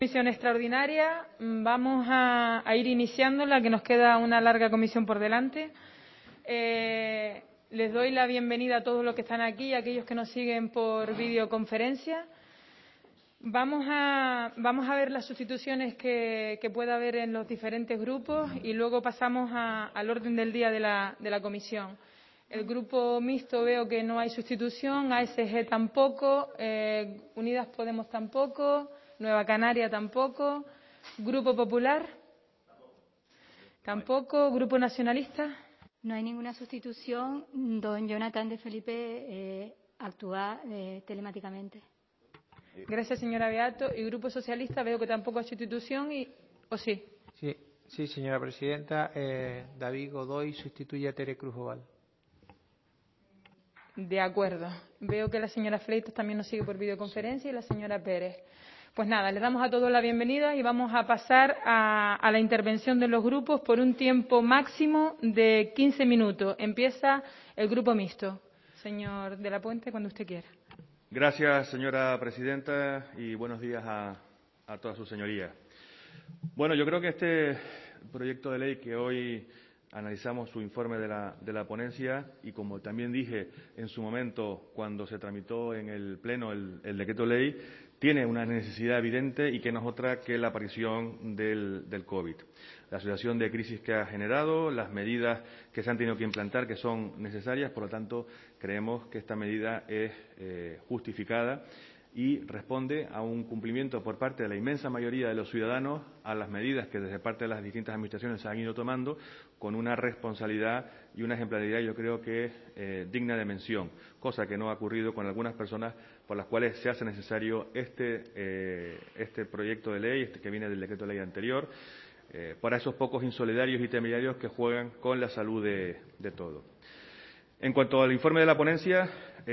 Comisión extraordinaria. Vamos a ir iniciándola, que nos queda una larga comisión por delante. Les doy la bienvenida a todos los que están aquí y a aquellos que nos siguen por videoconferencia. Vamos a ver las sustituciones que pueda haber en los diferentes grupos y luego pasamos al orden del día de la comisión. El grupo mixto veo que no hay sustitución, ASG tampoco, Unidas Podemos tampoco, Nueva Canaria tampoco, Grupo Popular tampoco, Grupo Nacionalista. No hay ninguna sustitución. Don Jonathan de Felipe actúa telemáticamente. Gracias, señora Beato. Y Grupo Socialista veo que tampoco hay sustitución. ¿O sí? Sí, señora presidenta. David Godoy sustituye a Tere Cruz Oval. De acuerdo. Veo que la señora Fleitas también nos sigue por videoconferencia y la señora Pérez. Pues nada, le damos a todos la bienvenida y vamos a pasar a la intervención de los grupos por un tiempo máximo de 15 minutos. Empieza el grupo mixto. Señor de la Puente, cuando usted quiera. Gracias, señora presidenta, y buenos días a todas sus señorías. Bueno, yo creo que este proyecto de ley que hoy analizamos su informe de la ponencia y, como también dije en su momento cuando se tramitó en el Pleno el decreto ley, tiene una necesidad evidente y que no es otra que la aparición del COVID. La situación de crisis que ha generado, las medidas que se han tenido que implantar, que son necesarias, por lo tanto, creemos que esta medida es justificada y responde a un cumplimiento por parte de la inmensa mayoría de los ciudadanos a las medidas que desde parte de las distintas administraciones se han ido tomando con una responsabilidad y una ejemplaridad, yo creo que digna de mención, cosa que no ha ocurrido con algunas personas por las cuales se hace necesario este proyecto de ley, que viene del decreto de ley anterior, para esos pocos insolidarios y temerarios que juegan con la salud de todos. En cuanto al informe de la ponencia,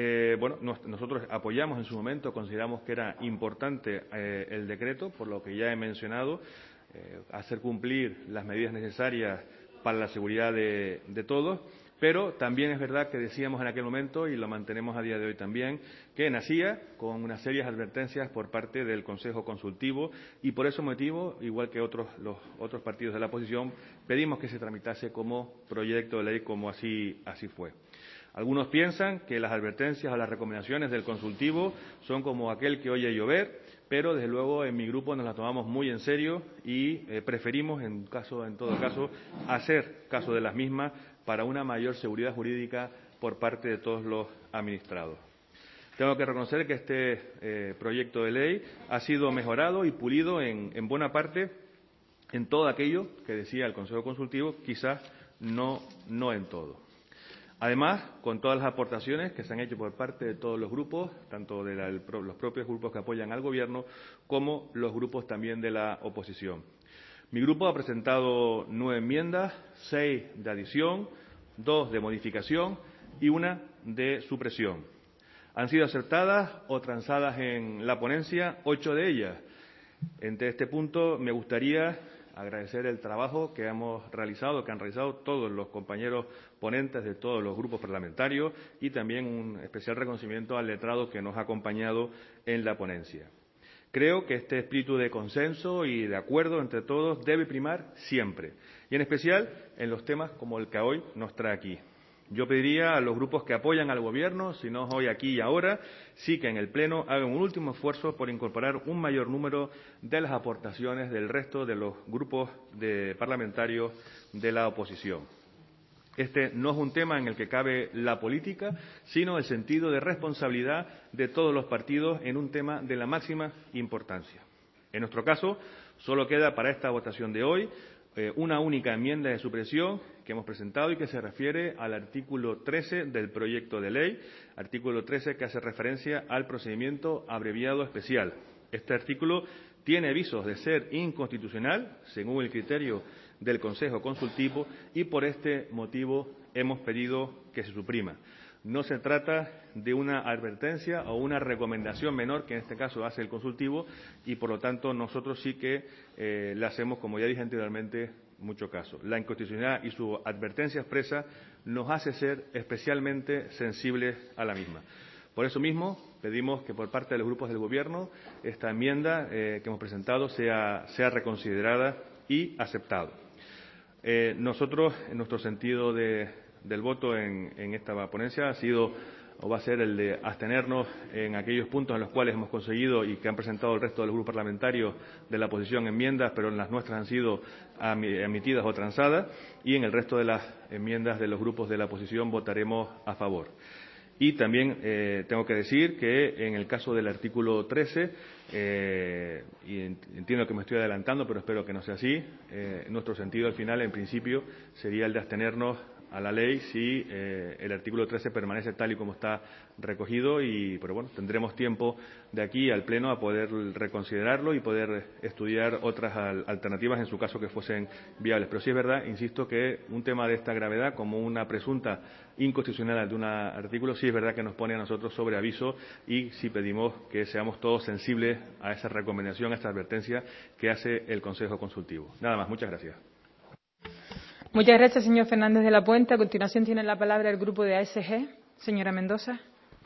nosotros apoyamos en su momento, consideramos que era importante el decreto, por lo que ya he mencionado, hacer cumplir las medidas necesarias para la seguridad de todos, pero también es verdad que decíamos en aquel momento, y lo mantenemos a día de hoy también, que nacía con unas serias advertencias por parte del Consejo Consultivo y por ese motivo, igual que los otros partidos de la oposición, pedimos que se tramitase como proyecto de ley como así fue. Algunos piensan que las advertencias o las recomendaciones del consultivo son como aquel que oye llover, pero desde luego en mi grupo nos las tomamos muy en serio y preferimos, en todo caso, hacer caso de las mismas para una mayor seguridad jurídica por parte de todos los administrados. Tengo que reconocer que este proyecto de ley ha sido mejorado y pulido en buena parte en todo aquello que decía el Consejo Consultivo, quizás no en todo. Además, con todas las aportaciones que se han hecho por parte de todos los grupos, tanto de los propios grupos que apoyan al Gobierno como los grupos también de la oposición. Mi grupo ha presentado 9 enmiendas, 6 de adición, 2 de modificación y 1 de supresión. Han sido aceptadas o transadas en la ponencia 8 de ellas. Entre este punto me gustaría agradecer el trabajo que han realizado todos los compañeros ponentes de todos los grupos parlamentarios y también un especial reconocimiento al letrado que nos ha acompañado en la ponencia. Creo que este espíritu de consenso y de acuerdo entre todos debe primar siempre, y en especial en los temas como el que hoy nos trae aquí. Yo pediría a los grupos que apoyan al Gobierno, si no hoy, aquí y ahora, sí que en el Pleno hagan un último esfuerzo por incorporar un mayor número de las aportaciones del resto de los grupos parlamentarios de la oposición. Este no es un tema en el que cabe la política, sino el sentido de responsabilidad de todos los partidos en un tema de la máxima importancia. En nuestro caso, solo queda para esta votación de hoy una única enmienda de supresión que hemos presentado y que se refiere al artículo 13 del proyecto de ley, artículo 13 que hace referencia al procedimiento abreviado especial. Este artículo tiene visos de ser inconstitucional, según el criterio del Consejo Consultivo, y por este motivo hemos pedido que se suprima. No se trata de una advertencia o una recomendación menor, que en este caso hace el consultivo, y por lo tanto nosotros sí que le hacemos, como ya dije anteriormente, mucho caso. La inconstitucionalidad y su advertencia expresa nos hace ser especialmente sensibles a la misma. Por eso mismo, pedimos que por parte de los grupos del Gobierno esta enmienda que hemos presentado sea reconsiderada y aceptada. Nosotros, en nuestro sentido del voto en esta ponencia, ha sido o va a ser el de abstenernos en aquellos puntos en los cuales hemos conseguido y que han presentado el resto de los grupos parlamentarios de la oposición enmiendas, pero en las nuestras han sido admitidas o transadas, y en el resto de las enmiendas de los grupos de la oposición votaremos a favor. Y también tengo que decir que en el caso del artículo 13, y entiendo que me estoy adelantando, pero espero que no sea así, nuestro sentido al final, en principio, sería el de abstenernos a la ley si el artículo 13 permanece tal y como está recogido, pero bueno, tendremos tiempo de aquí al Pleno a poder reconsiderarlo y poder estudiar otras alternativas en su caso que fuesen viables. Pero sí es verdad, insisto, que un tema de esta gravedad, como una presunta inconstitucionalidad de un artículo, sí es verdad que nos pone a nosotros sobre aviso, y sí pedimos que seamos todos sensibles a esa recomendación, a esta advertencia que hace el Consejo Consultivo. Nada más, muchas gracias. Muchas gracias, señor Fernández de la Puente. A continuación tiene la palabra el grupo de ASG. Señora Mendoza.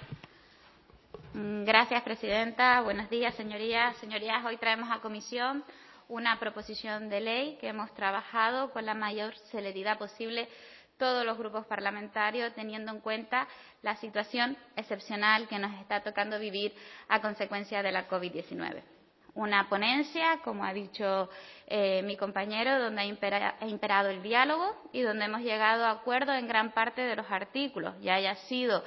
Gracias, presidenta. Buenos días, señorías. Señorías, hoy traemos a comisión una proposición de ley que hemos trabajado con la mayor celeridad posible todos los grupos parlamentarios, teniendo en cuenta la situación excepcional que nos está tocando vivir a consecuencia de la COVID-19. Una ponencia, como ha dicho mi compañero, donde ha imperado el diálogo y donde hemos llegado a acuerdo en gran parte de los artículos, ya haya sido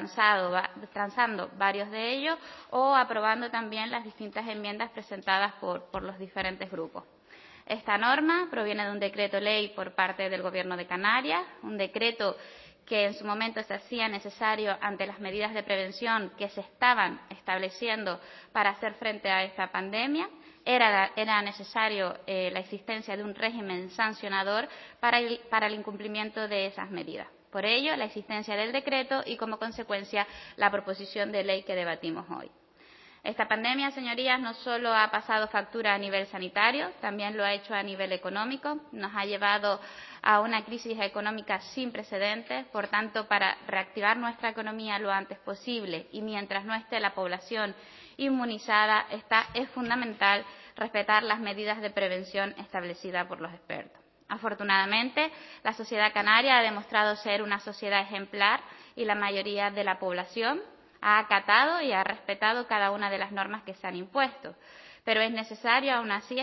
transando varios de ellos o aprobando también las distintas enmiendas presentadas por los diferentes grupos. Esta norma proviene de un decreto ley por parte del Gobierno de Canarias, un decreto que en su momento se hacía necesario ante las medidas de prevención que se estaban estableciendo para hacer frente a esta pandemia. Era necesario la existencia de un régimen sancionador para el incumplimiento de esas medidas. Por ello, la existencia del decreto y, como consecuencia, la proposición de ley que debatimos hoy. Esta pandemia, señorías, no solo ha pasado factura a nivel sanitario, también lo ha hecho a nivel económico. Nos ha llevado a una crisis económica sin precedentes. Por tanto, para reactivar nuestra economía lo antes posible y mientras no esté la población inmunizada, es fundamental respetar las medidas de prevención establecidas por los expertos. Afortunadamente, la sociedad canaria ha demostrado ser una sociedad ejemplar y la mayoría de la población ha acatado y ha respetado cada una de las normas que se han impuesto. Pero es necesario, aún así,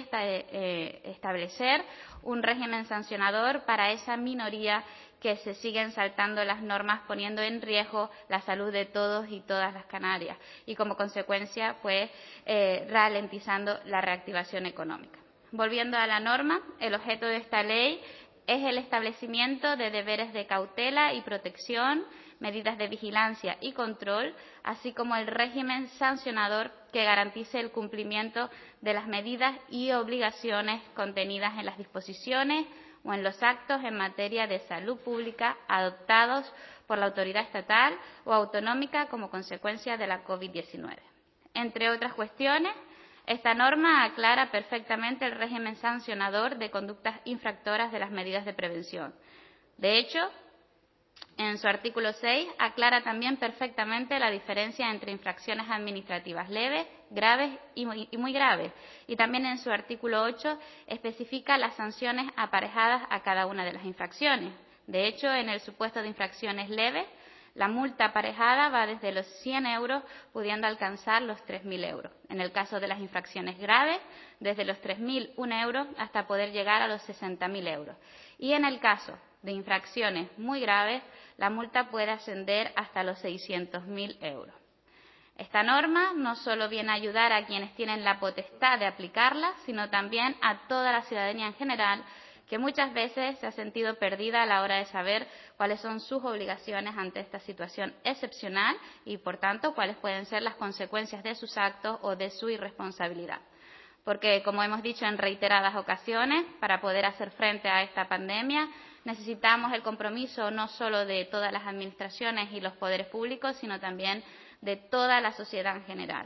establecer un régimen sancionador para esa minoría que se siguen saltando las normas, poniendo en riesgo la salud de todos y todas las canarias y, como consecuencia, pues ralentizando la reactivación económica. Volviendo a la norma, el objeto de esta ley es el establecimiento de deberes de cautela y protección, medidas de vigilancia y control, así como el régimen sancionador que garantice el cumplimiento de las medidas y obligaciones contenidas en las disposiciones o en los actos en materia de salud pública adoptados por la autoridad estatal o autonómica como consecuencia de la COVID-19. Entre otras cuestiones, esta norma aclara perfectamente el régimen sancionador de conductas infractoras de las medidas de prevención. De hecho, en su artículo 6 aclara también perfectamente la diferencia entre infracciones administrativas leves, graves y muy graves. Y también en su artículo 8 especifica las sanciones aparejadas a cada una de las infracciones. De hecho, en el supuesto de infracciones leves, la multa aparejada va desde los 100 euros, pudiendo alcanzar los 3.000 euros. En el caso de las infracciones graves, desde los 3.001 euros hasta poder llegar a los 60.000 euros. Y en el caso de infracciones muy graves, la multa puede ascender hasta los 600.000 euros. Esta norma no solo viene a ayudar a quienes tienen la potestad de aplicarla, sino también a toda la ciudadanía en general, que muchas veces se ha sentido perdida a la hora de saber cuáles son sus obligaciones ante esta situación excepcional y, por tanto, cuáles pueden ser las consecuencias de sus actos o de su irresponsabilidad. Porque, como hemos dicho en reiteradas ocasiones, para poder hacer frente a esta pandemia necesitamos el compromiso no solo de todas las administraciones y los poderes públicos, sino también de toda la sociedad en general.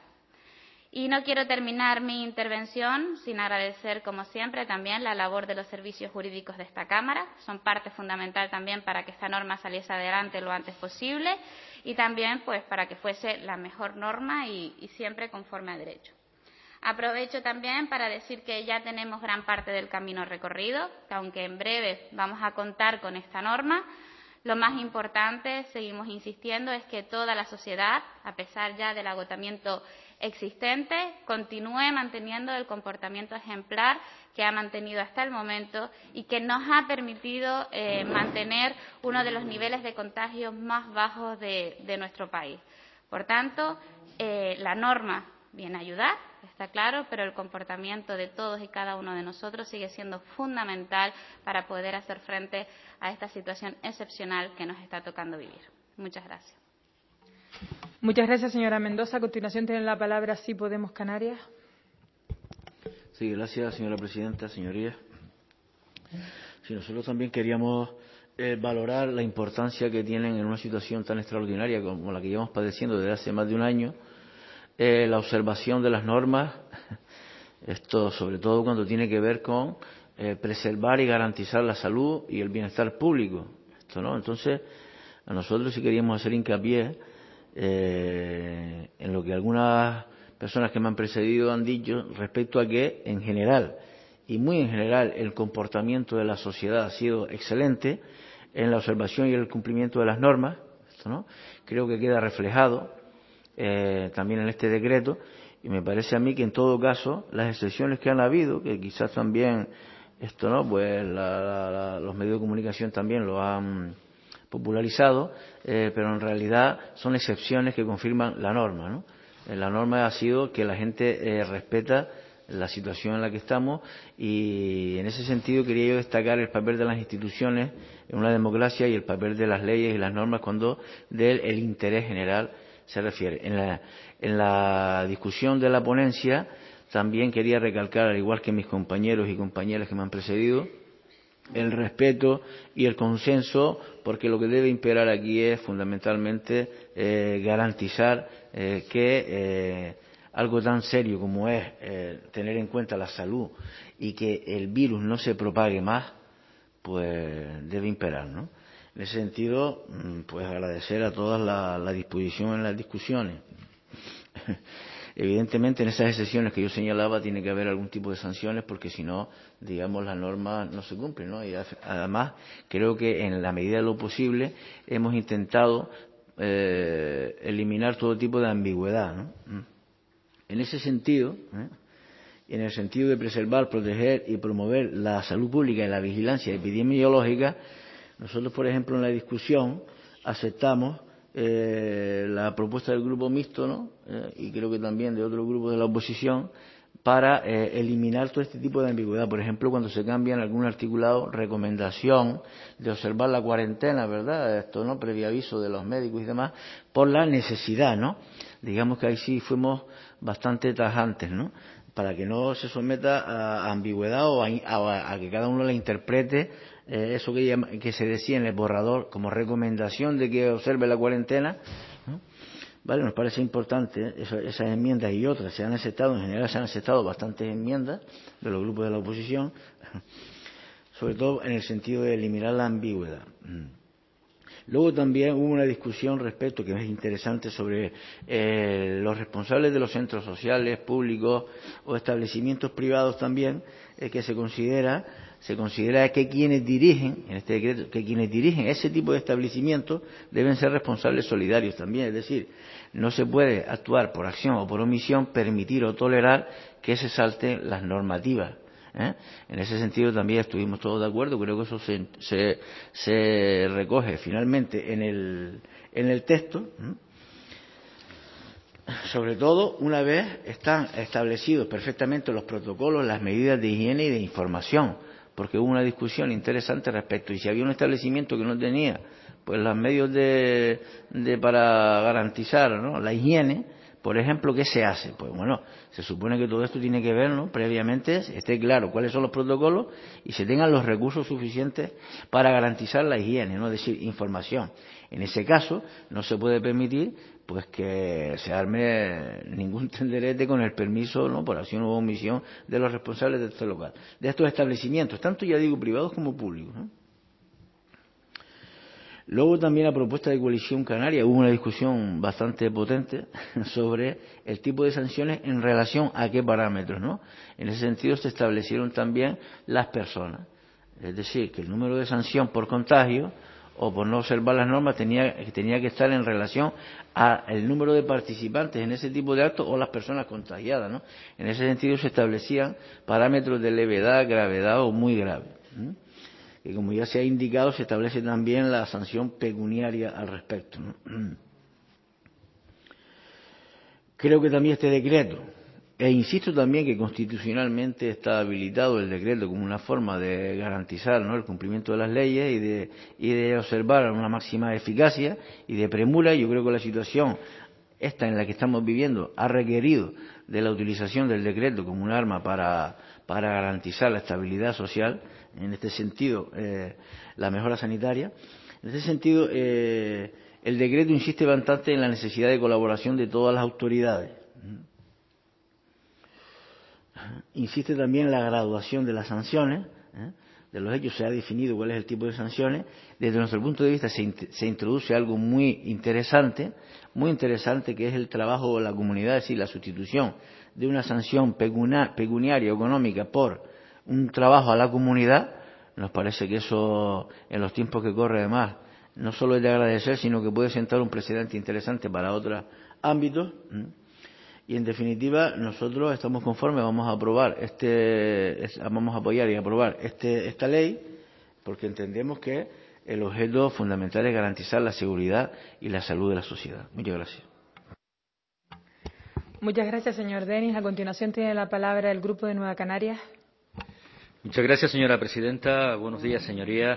Y no quiero terminar mi intervención sin agradecer, como siempre, también la labor de los servicios jurídicos de esta Cámara. Son parte fundamental también para que esta norma saliese adelante lo antes posible. y también pues para que fuese la mejor norma y siempre conforme a derecho. Aprovecho también para decir que ya tenemos gran parte del camino recorrido, que aunque en breve vamos a contar con esta norma, lo más importante, seguimos insistiendo, es que toda la sociedad, a pesar ya del agotamiento existente, continúe manteniendo el comportamiento ejemplar que ha mantenido hasta el momento y que nos ha permitido mantener uno de los niveles de contagios más bajos de nuestro país. Por tanto, la norma viene a ayudar, está claro, pero el comportamiento de todos y cada uno de nosotros sigue siendo fundamental para poder hacer frente a esta situación excepcional que nos está tocando vivir. Muchas gracias. Muchas gracias, señora Mendoza. A continuación tiene la palabra Sí Podemos Canarias. Sí, gracias, señora presidenta, señorías. Sí, nosotros también queríamos valorar la importancia que tienen en una situación tan extraordinaria como la que llevamos padeciendo desde hace más de un año, la observación de las normas, esto sobre todo cuando tiene que ver con preservar y garantizar la salud y el bienestar público. Esto, ¿no? Entonces, a nosotros sí queríamos hacer hincapié en lo que algunas personas que me han precedido han dicho respecto a que, en general, y muy en general, el comportamiento de la sociedad ha sido excelente en la observación y el cumplimiento de las normas. Esto, ¿no? Creo que queda reflejado también en este decreto, y me parece a mí que en todo caso las excepciones que han habido, que quizás también esto, ¿no?, pues los medios de comunicación también lo han popularizado, pero en realidad son excepciones que confirman la norma, ¿no? La norma ha sido que la gente respeta la situación en la que estamos, y en ese sentido quería yo destacar el papel de las instituciones en una democracia y el papel de las leyes y las normas cuando del interés general se refiere. En la discusión de la ponencia también quería recalcar, al igual que mis compañeros y compañeras que me han precedido, el respeto y el consenso, porque lo que debe imperar aquí es fundamentalmente garantizar que algo tan serio como es tener en cuenta la salud y que el virus no se propague más, pues debe imperar, ¿no? En ese sentido, pues agradecer a todas la disposición en las discusiones. Evidentemente, en esas excepciones que yo señalaba tiene que haber algún tipo de sanciones, porque si no, digamos, las normas no se cumplen, ¿no? Y además, creo que en la medida de lo posible hemos intentado eliminar todo tipo de ambigüedad, ¿no? En ese sentido, en el sentido de preservar, proteger y promover la salud pública y la vigilancia epidemiológica, nosotros, por ejemplo, en la discusión aceptamos la propuesta del grupo mixto, ¿no?, y creo que también de otro grupo de la oposición, para eliminar todo este tipo de ambigüedad. Por ejemplo, cuando se cambia en algún articulado recomendación de observar la cuarentena, ¿verdad?, esto, ¿no?, previo aviso de los médicos y demás, por la necesidad, ¿no? Digamos que ahí sí fuimos bastante tajantes, ¿no?, para que no se someta a ambigüedad o a que cada uno la interprete eso que se decía en el borrador como recomendación de que observe la cuarentena, ¿no? Vale, nos parece importante esas enmiendas y otras. Se han aceptado, en general se han aceptado bastantes enmiendas de los grupos de la oposición, sobre todo en el sentido de eliminar la ambigüedad. Luego también hubo una discusión respecto, que es interesante, sobre los responsables de los centros sociales, públicos o establecimientos privados también, que se considera que quienes dirigen, en este decreto, que quienes dirigen ese tipo de establecimientos deben ser responsables solidarios también. Es decir, no se puede actuar por acción o por omisión, permitir o tolerar que se salten las normativas. En ese sentido también estuvimos todos de acuerdo. Creo que eso se recoge finalmente en el texto, sobre todo una vez están establecidos perfectamente los protocolos, las medidas de higiene y de información, porque hubo una discusión interesante respecto, y si había un establecimiento que no tenía pues los medios para garantizar, ¿no?, la higiene, por ejemplo, ¿qué se hace? Pues bueno, se supone que todo esto tiene que ver, ¿no?, previamente esté claro cuáles son los protocolos y se tengan los recursos suficientes para garantizar la higiene, ¿no?, es decir, información. En ese caso, no se puede permitir pues que se arme ningún tenderete con el permiso, ¿no?, por acción u omisión de los responsables de este local, de estos establecimientos, tanto, ya digo, privados como públicos, ¿no? Luego también la propuesta de Coalición Canaria, hubo una discusión bastante potente sobre el tipo de sanciones en relación a qué parámetros, ¿no? En ese sentido se establecieron también las personas, es decir, que el número de sanción por contagio o por no observar las normas tenía que estar en relación al número de participantes en ese tipo de actos o las personas contagiadas, ¿no? En ese sentido se establecían parámetros de levedad, gravedad o muy grave, ¿no? Y como ya se ha indicado, se establece también la sanción pecuniaria al respecto, ¿no? Creo que también este decreto, e insisto también que constitucionalmente está habilitado el decreto como una forma de garantizar, ¿no?, el cumplimiento de las leyes y de observar una máxima eficacia y de premura. Yo creo que la situación esta en la que estamos viviendo ha requerido de la utilización del decreto como un arma para garantizar la estabilidad social, en este sentido la mejora sanitaria. En este sentido el decreto insiste bastante en la necesidad de colaboración de todas las autoridades. Insiste también en la graduación de las sanciones, de los hechos. Se ha definido cuál es el tipo de sanciones. Desde nuestro punto de vista se introduce algo muy interesante, que es el trabajo de la comunidad, es decir, la sustitución de una sanción pecuniaria o económica por un trabajo a la comunidad. Nos parece que eso, en los tiempos que corre, además, no solo es de agradecer, sino que puede sentar un precedente interesante para otros ámbitos. Y en definitiva, nosotros estamos conformes, vamos a apoyar y aprobar esta ley, porque entendemos que el objeto fundamental es garantizar la seguridad y la salud de la sociedad. Muchas gracias. Muchas gracias, señor Denis. A continuación tiene la palabra el Grupo de Nueva Canarias. Muchas gracias, señora presidenta. Buenos días, señorías.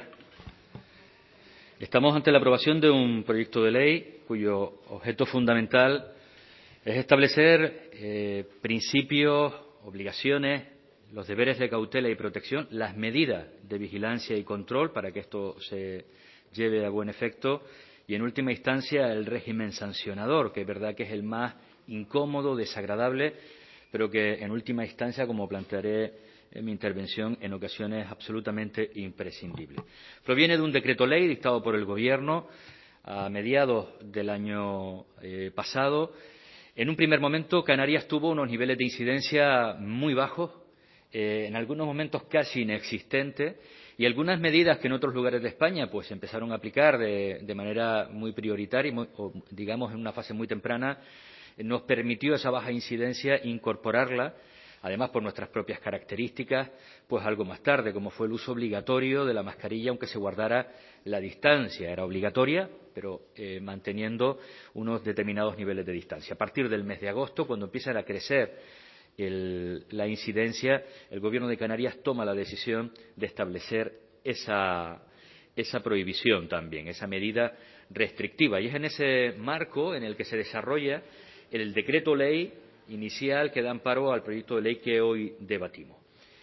Estamos ante la aprobación de un proyecto de ley cuyo objeto fundamental es establecer principios, obligaciones, los deberes de cautela y protección, las medidas de vigilancia y control para que esto se lleve a buen efecto y, en última instancia, el régimen sancionador, que es verdad que es el más incómodo, desagradable, pero que, en última instancia, como plantearé en mi intervención, en ocasiones absolutamente imprescindible. Proviene de un decreto ley dictado por el Gobierno a mediados del año pasado. En un primer momento, Canarias tuvo unos niveles de incidencia muy bajos, en algunos momentos casi inexistentes, y algunas medidas que en otros lugares de España pues empezaron a aplicar de manera muy prioritaria, o digamos en una fase muy temprana, nos permitió esa baja incidencia incorporarla, además por nuestras propias características, pues algo más tarde, como fue el uso obligatorio de la mascarilla, aunque se guardara la distancia. Era obligatoria, pero manteniendo unos determinados niveles de distancia. A partir del mes de agosto, cuando empieza a crecer la incidencia, el Gobierno de Canarias toma la decisión de establecer esa prohibición también, esa medida restrictiva. Y es en ese marco en el que se desarrolla el decreto ley inicial que da amparo al proyecto de ley que hoy debatimos.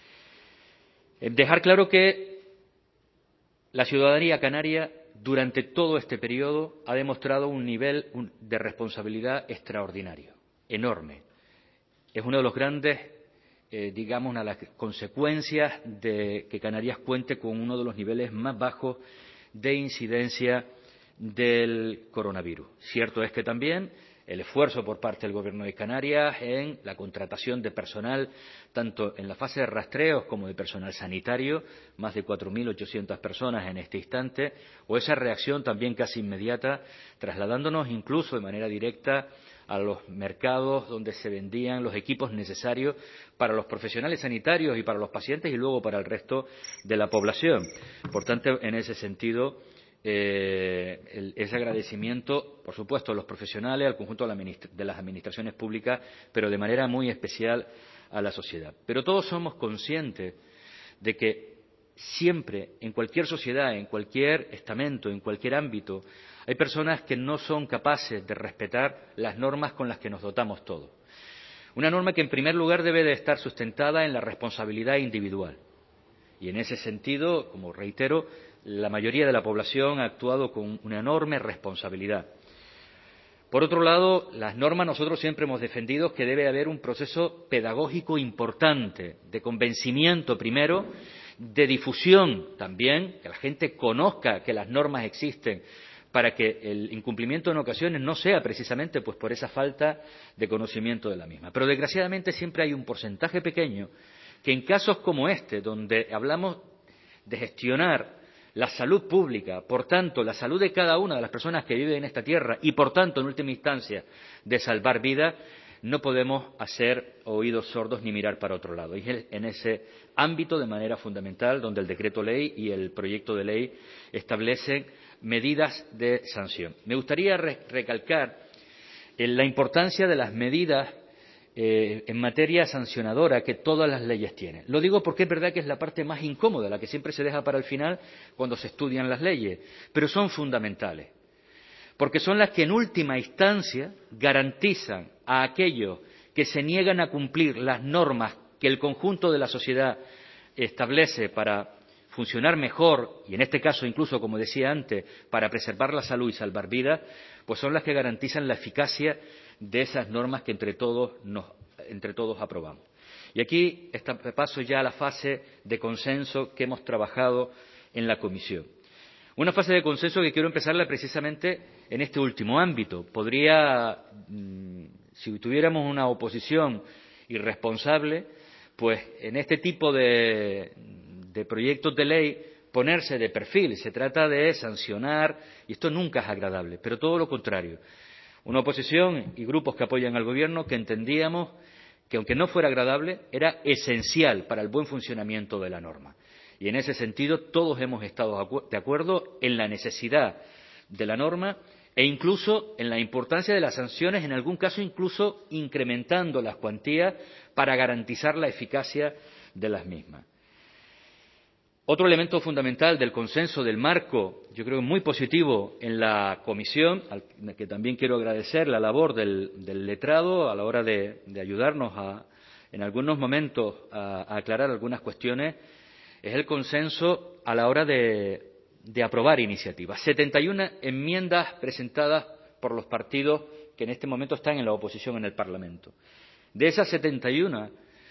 Dejar claro que la ciudadanía canaria durante todo este periodo ha demostrado un nivel de responsabilidad extraordinario, enorme. Es uno de los grandes, digamos, una de las consecuencias de que Canarias cuente con uno de los niveles más bajos de incidencia del coronavirus. Cierto es que también el esfuerzo por parte del Gobierno de Canarias en la contratación de personal, tanto en la fase de rastreos como de personal sanitario, más de 4.800 personas en este instante, o esa reacción también casi inmediata, trasladándonos incluso de manera directa a los mercados donde se vendían los equipos necesarios para los profesionales sanitarios y para los pacientes y luego para el resto de la población. Por tanto, en ese sentido, ese agradecimiento, por supuesto, a los profesionales, al conjunto de las administraciones públicas, pero de manera muy especial a la sociedad. Pero todos somos conscientes de que siempre, en cualquier sociedad, en cualquier estamento, en cualquier ámbito, hay personas que no son capaces de respetar las normas con las que nos dotamos todos. Una norma que, en primer lugar, debe de estar sustentada en la responsabilidad individual. Y en ese sentido, como reitero, la mayoría de la población ha actuado con una enorme responsabilidad. Por otro lado, las normas nosotros siempre hemos defendido que debe haber un proceso pedagógico importante, de convencimiento primero, de difusión también, que la gente conozca que las normas existen, para que el incumplimiento en ocasiones no sea precisamente pues por esa falta de conocimiento de la misma. Pero desgraciadamente siempre hay un porcentaje pequeño que en casos como este, donde hablamos de gestionar la salud pública, por tanto, la salud de cada una de las personas que viven en esta tierra y, por tanto, en última instancia, de salvar vidas, no podemos hacer oídos sordos ni mirar para otro lado. Y es en ese ámbito, de manera fundamental, donde el decreto ley y el proyecto de ley establecen medidas de sanción. Me gustaría recalcar la importancia de las medidas en materia sancionadora que todas las leyes tienen. Lo digo porque es verdad que es la parte más incómoda, la que siempre se deja para el final cuando se estudian las leyes, pero son fundamentales, porque son las que en última instancia garantizan a aquellos que se niegan a cumplir las normas que el conjunto de la sociedad establece para funcionar mejor, y en este caso incluso, como decía antes, para preservar la salud y salvar vidas, pues son las que garantizan la eficacia de esas normas que entre todos aprobamos. Y aquí paso ya a la fase de consenso que hemos trabajado en la comisión. Una fase de consenso que quiero empezarla precisamente en este último ámbito. Podría, si tuviéramos una oposición irresponsable, pues en este tipo de proyectos de ley ponerse de perfil. Se trata de sancionar, y esto nunca es agradable, pero todo lo contrario. Una oposición y grupos que apoyan al Gobierno que entendíamos que, aunque no fuera agradable, era esencial para el buen funcionamiento de la norma. Y en ese sentido todos hemos estado de acuerdo en la necesidad de la norma e incluso en la importancia de las sanciones, en algún caso incluso incrementando las cuantías para garantizar la eficacia de las mismas. Otro elemento fundamental del consenso del marco, yo creo muy positivo en la comisión, al que también quiero agradecer la labor del letrado a la hora de ayudarnos en algunos momentos a aclarar algunas cuestiones, es el consenso a la hora de aprobar iniciativas. 71 enmiendas presentadas por los partidos que en este momento están en la oposición en el Parlamento. De esas 71,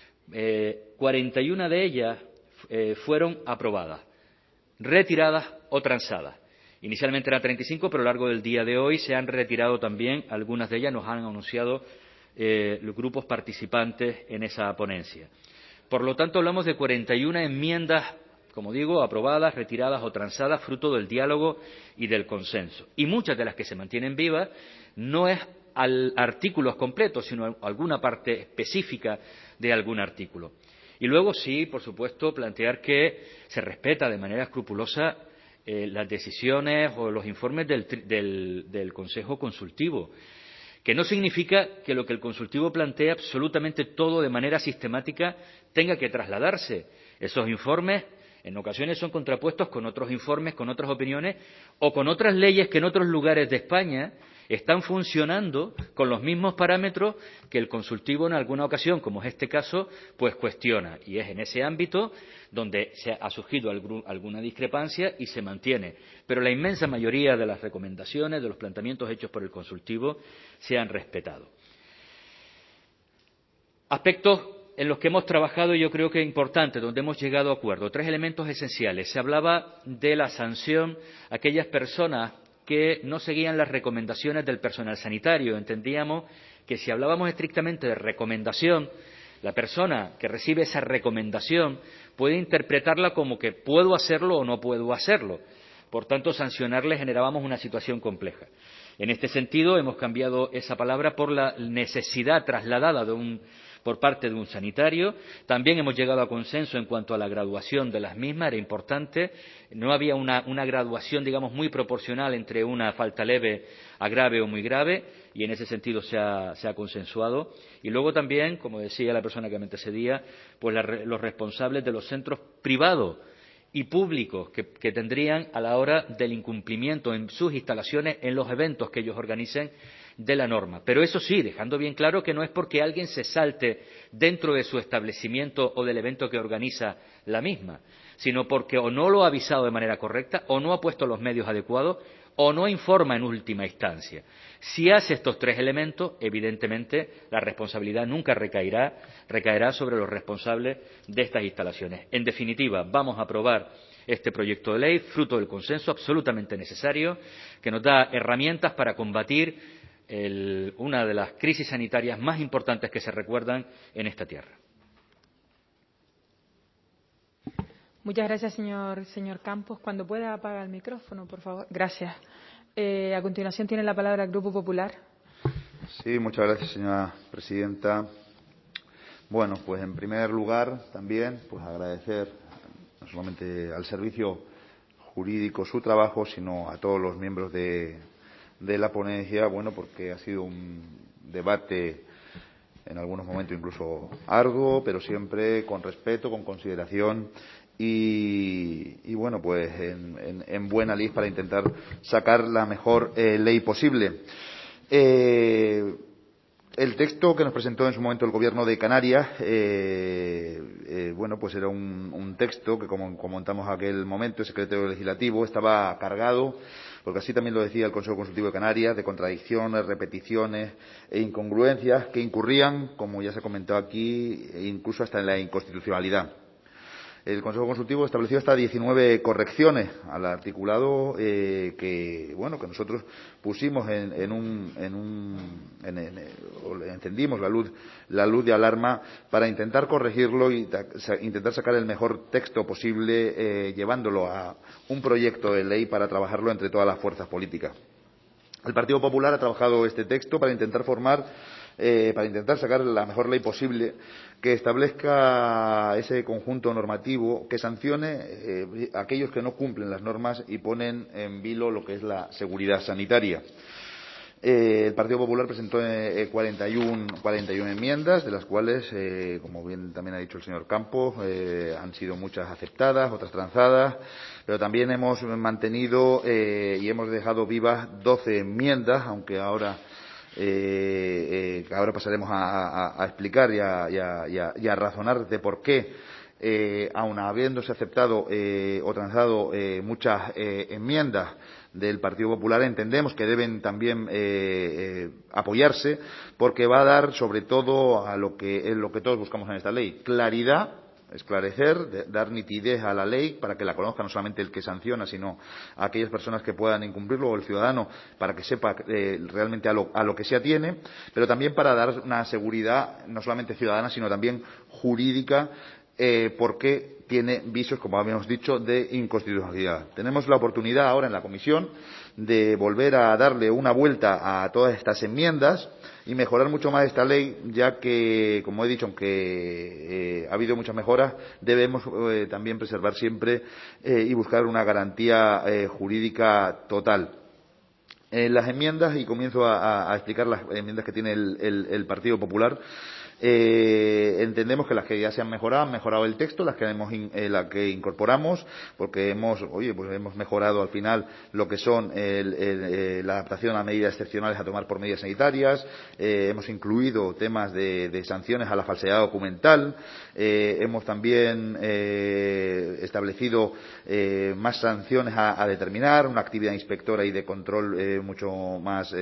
41 de ellas fueron aprobadas, retiradas o transadas. Inicialmente eran 35, pero a lo largo del día de hoy se han retirado también, algunas de ellas nos han anunciado los grupos participantes en esa ponencia. Por lo tanto, hablamos de 41 enmiendas, como digo, aprobadas, retiradas o transadas, fruto del diálogo y del consenso. Y muchas de las que se mantienen vivas no es artículos completos, sino alguna parte específica de algún artículo. Y luego sí, por supuesto, plantear que se respeta de manera escrupulosa las decisiones o los informes del Consejo Consultivo, que no significa que lo que el consultivo plantea absolutamente todo de manera sistemática tenga que trasladarse. Esos informes en ocasiones son contrapuestos con otros informes, con otras opiniones o con otras leyes que en otros lugares de España están funcionando con los mismos parámetros que el consultivo en alguna ocasión, como es este caso, pues cuestiona. Y es en ese ámbito donde se ha surgido alguna discrepancia y se mantiene. Pero la inmensa mayoría de las recomendaciones, de los planteamientos hechos por el consultivo, se han respetado. Aspectos en los que hemos trabajado, yo creo que es importante, donde hemos llegado a acuerdo. 3 elementos esenciales. Se hablaba de la sanción a aquellas personas que no seguían las recomendaciones del personal sanitario. Entendíamos que si hablábamos estrictamente de recomendación, la persona que recibe esa recomendación puede interpretarla como que puedo hacerlo o no puedo hacerlo. Por tanto, sancionarle generábamos una situación compleja. En este sentido, hemos cambiado esa palabra por la necesidad trasladada por parte de un sanitario. También hemos llegado a consenso en cuanto a la graduación de las mismas, era importante. No había una graduación, digamos, muy proporcional entre una falta leve a grave o muy grave, y en ese sentido se ha consensuado. Y luego también, como decía la persona que me antecedía, pues los responsables de los centros privados y públicos que tendrían a la hora del incumplimiento en sus instalaciones, en los eventos que ellos organicen, de la norma. Pero eso sí, dejando bien claro que no es porque alguien se salte dentro de su establecimiento o del evento que organiza la misma, sino porque o no lo ha avisado de manera correcta, o no ha puesto los medios adecuados, o no informa en última instancia. Si hace estos tres elementos, evidentemente la responsabilidad nunca recaerá sobre los responsables de estas instalaciones. En definitiva, vamos a aprobar este proyecto de ley, fruto del consenso absolutamente necesario, que nos da herramientas para combatir una de las crisis sanitarias más importantes que se recuerdan en esta tierra. Muchas gracias, señor Campos. Cuando pueda, apaga el micrófono, por favor. Gracias. A continuación tiene la palabra el Grupo Popular. Sí, muchas gracias, señora presidenta. Bueno, pues en primer lugar también pues agradecer no solamente al servicio jurídico su trabajo, sino a todos los miembros de la ponencia, bueno, porque ha sido un debate en algunos momentos incluso arduo, pero siempre con respeto, con consideración y bueno, pues en buena lid para intentar sacar la mejor ley posible. El texto que nos presentó en su momento el Gobierno de Canarias, bueno, pues era un texto que, como comentamos en aquel momento, el secretario legislativo estaba cargado, porque así también lo decía el Consejo Consultivo de Canarias, de contradicciones, repeticiones e incongruencias que incurrían, como ya se ha comentado aquí, incluso hasta en la inconstitucionalidad. El Consejo Consultivo estableció hasta 19 correcciones al articulado que nosotros pusimos encendimos la luz de alarma para intentar corregirlo y intentar sacar el mejor texto posible, llevándolo a un proyecto de ley para trabajarlo entre todas las fuerzas políticas. El Partido Popular ha trabajado este texto para intentar sacar la mejor ley posible que establezca ese conjunto normativo que sancione a aquellos que no cumplen las normas y ponen en vilo lo que es la seguridad sanitaria. El Partido Popular presentó 41 enmiendas, de las cuales, como bien también ha dicho el señor Campos, han sido muchas aceptadas, otras transadas, pero también hemos mantenido y hemos dejado vivas 12 enmiendas, aunque ahora pasaremos a explicar y a razonar de por qué, aun habiéndose aceptado o transado muchas enmiendas del Partido Popular, entendemos que deben también apoyarse, porque va a dar sobre todo a lo que todos buscamos en esta ley: claridad, esclarecer, dar nitidez a la ley para que la conozca no solamente el que sanciona, sino a aquellas personas que puedan incumplirlo, o el ciudadano para que sepa realmente a lo que se atiene, pero también para dar una seguridad no solamente ciudadana, sino también jurídica, porque tiene visos, como habíamos dicho, de inconstitucionalidad. Tenemos la oportunidad ahora en la comisión de volver a darle una vuelta a todas estas enmiendas y mejorar mucho más esta ley, ya que, como he dicho, aunque ha habido muchas mejoras, debemos también preservar siempre y buscar una garantía jurídica total. Las enmiendas, y comienzo a explicar las enmiendas que tiene el Partido Popular. Entendemos que las que ya se han mejorado el texto, las que incorporamos, porque hemos mejorado al final lo que son la adaptación a medidas excepcionales a tomar por medidas sanitarias, hemos incluido temas de sanciones a la falsedad documental, hemos también establecido más sanciones a determinar, una actividad inspectora y de control mucho más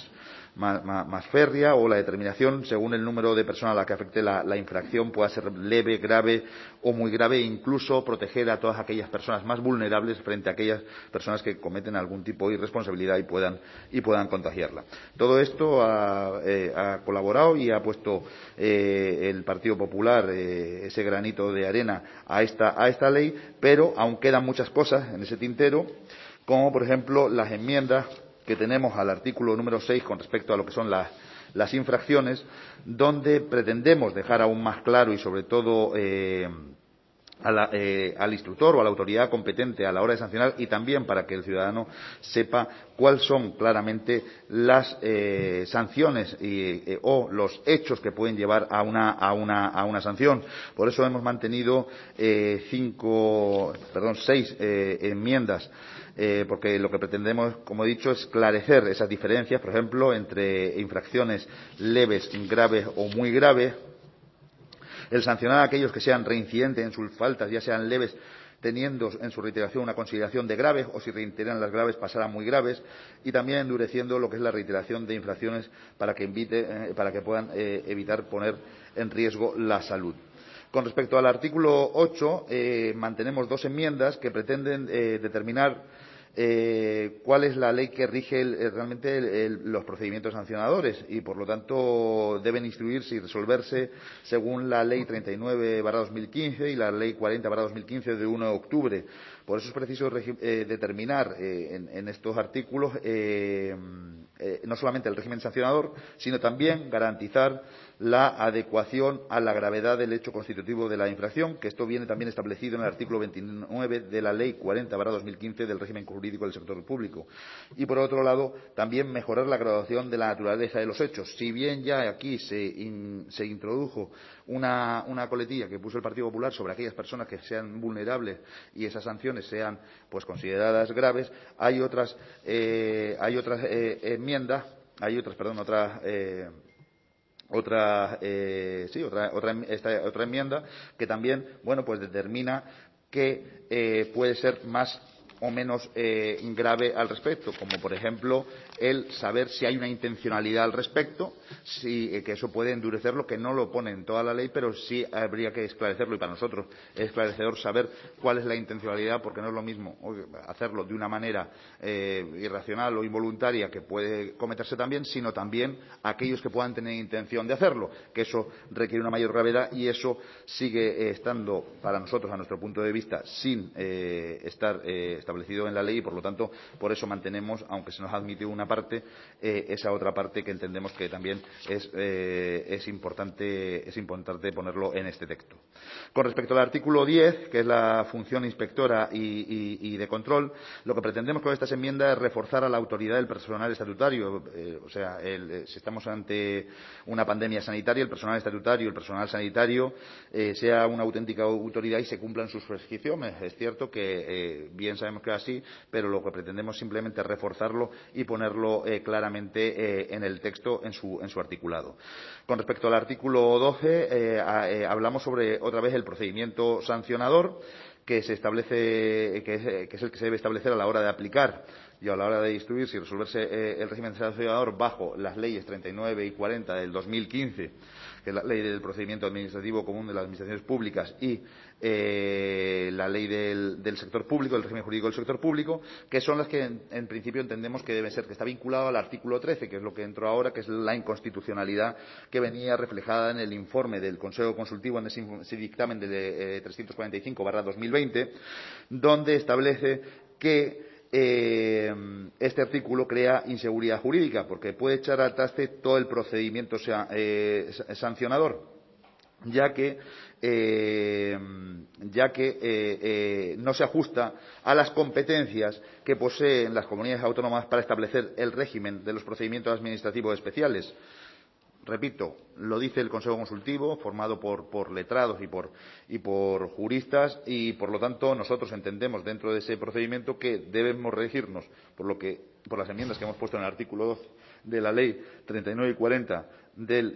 férrea, o la determinación según el número de personas a la que afecte la infracción pueda ser leve, grave o muy grave, e incluso proteger a todas aquellas personas más vulnerables frente a aquellas personas que cometen algún tipo de irresponsabilidad y puedan contagiarla. Todo esto ha colaborado y ha puesto el Partido Popular ese granito de arena a esta ley, pero aún quedan muchas cosas en ese tintero, como por ejemplo las enmiendas que tenemos al artículo número 6 con respecto a lo que son las infracciones, donde pretendemos dejar aún más claro y sobre todo al instructor o a la autoridad competente a la hora de sancionar, y también para que el ciudadano sepa cuáles son claramente las sanciones o los hechos que pueden llevar a una sanción. Por eso hemos mantenido 6 enmiendas, porque lo que pretendemos, como he dicho, es esclarecer esas diferencias, por ejemplo, entre infracciones leves, graves o muy graves, el sancionar a aquellos que sean reincidentes en sus faltas, ya sean leves, teniendo en su reiteración una consideración de graves, o si reiteran las graves pasar a muy graves, y también endureciendo lo que es la reiteración de infracciones para que puedan evitar poner en riesgo la salud. Con respecto al artículo 8, mantenemos 2 enmiendas que pretenden determinar cuál es la ley que rige realmente los procedimientos sancionadores, y por lo tanto deben instruirse y resolverse según la ley 39/2015 y la ley 40/2015 de 1 de octubre. Por eso es preciso determinar en estos artículos no solamente el régimen sancionador, sino también garantizar la adecuación a la gravedad del hecho constitutivo de la infracción, que esto viene también establecido en el artículo 29 de la Ley 40/2015 del régimen jurídico del sector público. Y, por otro lado, también mejorar la graduación de la naturaleza de los hechos. Si bien ya aquí se introdujo una coletilla que puso el Partido Popular sobre aquellas personas que sean vulnerables y esas sanciones sean pues consideradas graves, hay otras enmiendas, otra enmienda que también pues determina que puede ser más o menos grave al respecto, como por ejemplo el saber si hay una intencionalidad al respecto, que eso puede endurecerlo, que no lo pone en toda la ley, pero sí habría que esclarecerlo, y para nosotros es esclarecedor saber cuál es la intencionalidad, porque no es lo mismo hacerlo de una manera irracional o involuntaria, que puede cometerse también, sino también aquellos que puedan tener intención de hacerlo, que eso requiere una mayor gravedad, y eso sigue estando para nosotros, a nuestro punto de vista, sin estar establecido en la ley, y por lo tanto por eso mantenemos, aunque se nos ha admitido una parte, esa otra parte que entendemos que también es importante ponerlo en este texto. Con respecto al artículo 10, que es la función inspectora y de control, lo que pretendemos con estas enmiendas es reforzar a la autoridad del personal estatutario. Si estamos ante una pandemia sanitaria, el personal estatutario y el personal sanitario sea una auténtica autoridad y se cumplan sus prescripciones. Es cierto que bien sabemos que es así, pero lo que pretendemos simplemente es reforzarlo y ponerlo claramente en el texto, en su articulado. Con respecto al artículo 12, hablamos sobre, otra vez, el procedimiento sancionador, que se establece, que es el que se debe establecer a la hora de aplicar y a la hora de instruirse y resolverse el régimen sancionador bajo las leyes 39 y 40 del 2015, que es la ley del procedimiento administrativo común de las administraciones públicas, y la ley del sector público, del régimen jurídico del sector público, que son las que en principio entendemos que deben ser, que está vinculado al artículo 13, que es lo que entró ahora, que es la inconstitucionalidad que venía reflejada en el informe del Consejo Consultivo, en ese dictamen de 345/2020, donde establece que este artículo crea inseguridad jurídica, porque puede echar al traste todo el procedimiento sancionador, ya que no se ajusta a las competencias que poseen las comunidades autónomas para establecer el régimen de los procedimientos administrativos especiales. Repito, lo dice el Consejo Consultivo, formado por letrados y por juristas, y por lo tanto nosotros entendemos dentro de ese procedimiento que debemos regirnos por las enmiendas que hemos puesto en el artículo 2 de la Ley 39 y 40 del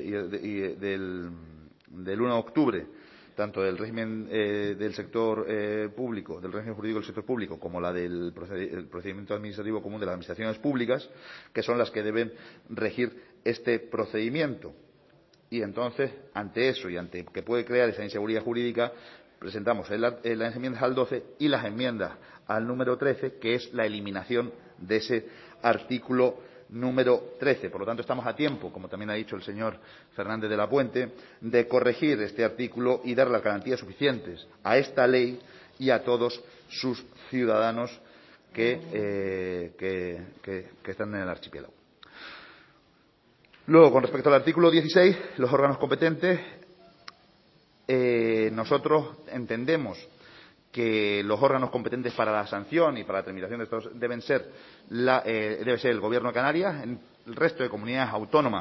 1 de octubre, tanto del régimen del sector público, del régimen jurídico del sector público, como la del procedimiento administrativo común de las administraciones públicas, que son las que deben regir este procedimiento. Y entonces, ante eso y ante que puede crear esa inseguridad jurídica, presentamos las enmiendas al 12 y las enmiendas al número 13, que es la eliminación de ese artículo número 13. Por lo tanto, estamos a tiempo, como también ha dicho el señor Fernández de la Puente, de corregir este artículo y dar las garantías suficientes a esta ley y a todos sus ciudadanos que están en el archipiélago. Luego, con respecto al artículo 16, los órganos competentes, nosotros entendemos que los órganos competentes para la sanción y para la tramitación de estos debe ser el Gobierno de Canarias. En el resto de comunidades autónomas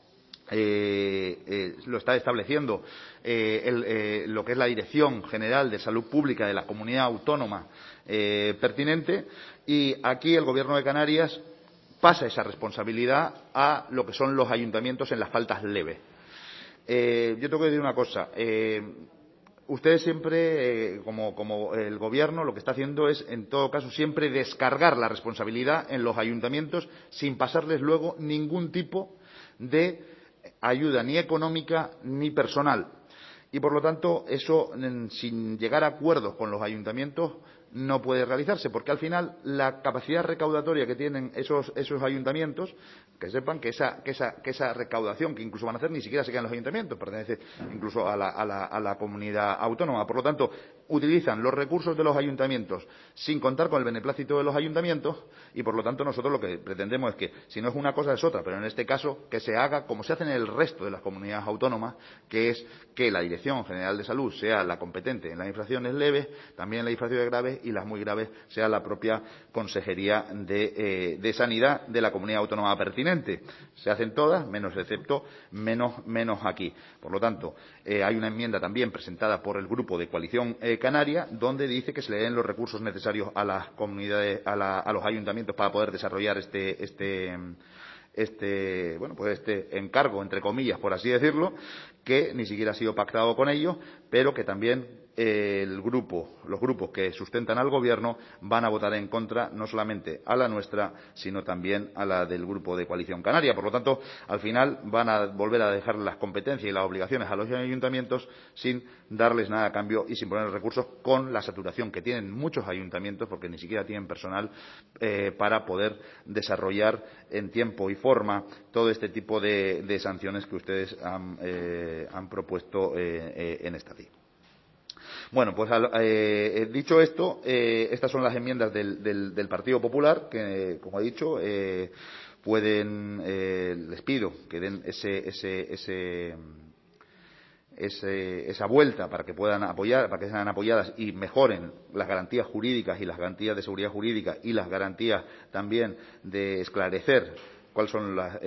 lo está estableciendo lo que es la Dirección General de Salud Pública de la comunidad autónoma pertinente, y aquí el Gobierno de Canarias pasa esa responsabilidad a lo que son los ayuntamientos en las faltas leves. Yo tengo que decir una cosa. Ustedes siempre, como el Gobierno, lo que está haciendo es, en todo caso, siempre descargar la responsabilidad en los ayuntamientos sin pasarles luego ningún tipo de ayuda, ni económica ni personal. Y, por lo tanto, eso, sin llegar a acuerdos con los ayuntamientos, no puede realizarse, porque al final la capacidad recaudatoria que tienen esos ayuntamientos, que sepan que esa recaudación que incluso van a hacer ni siquiera se queda en los ayuntamientos, pertenece incluso a la comunidad autónoma. Por lo tanto, utilizan los recursos de los ayuntamientos sin contar con el beneplácito de los ayuntamientos, y por lo tanto nosotros lo que pretendemos es que, si no es una cosa es otra, pero en este caso que se haga como se hace en el resto de las comunidades autónomas, que es que la Dirección General de Salud sea la competente en las infracciones leves, también en las infracciones graves, y las muy graves sea la propia Consejería de Sanidad de la comunidad autónoma pertinente. Se hacen todas, excepto menos aquí. Por lo tanto, hay una enmienda también presentada por el Grupo de Coalición Canaria, donde dice que se le den los recursos necesarios a las comunidades, a los ayuntamientos, para poder desarrollar este encargo, entre comillas, por así decirlo, que ni siquiera ha sido pactado con ellos, pero que también los grupos que sustentan al Gobierno van a votar en contra, no solamente a la nuestra, sino también a la del Grupo de Coalición Canaria. Por lo tanto, al final van a volver a dejar las competencias y las obligaciones a los ayuntamientos sin darles nada a cambio y sin poner recursos, con la saturación que tienen muchos ayuntamientos, porque ni siquiera tienen personal para poder desarrollar en tiempo y forma todo este tipo de sanciones que ustedes han propuesto en esta ley. Bueno, pues dicho esto, estas son las enmiendas del Partido Popular, que, como he dicho, les pido que den esa vuelta para que puedan apoyar, para que sean apoyadas y mejoren las garantías jurídicas y las garantías de seguridad jurídica y las garantías también de esclarecer cuáles son las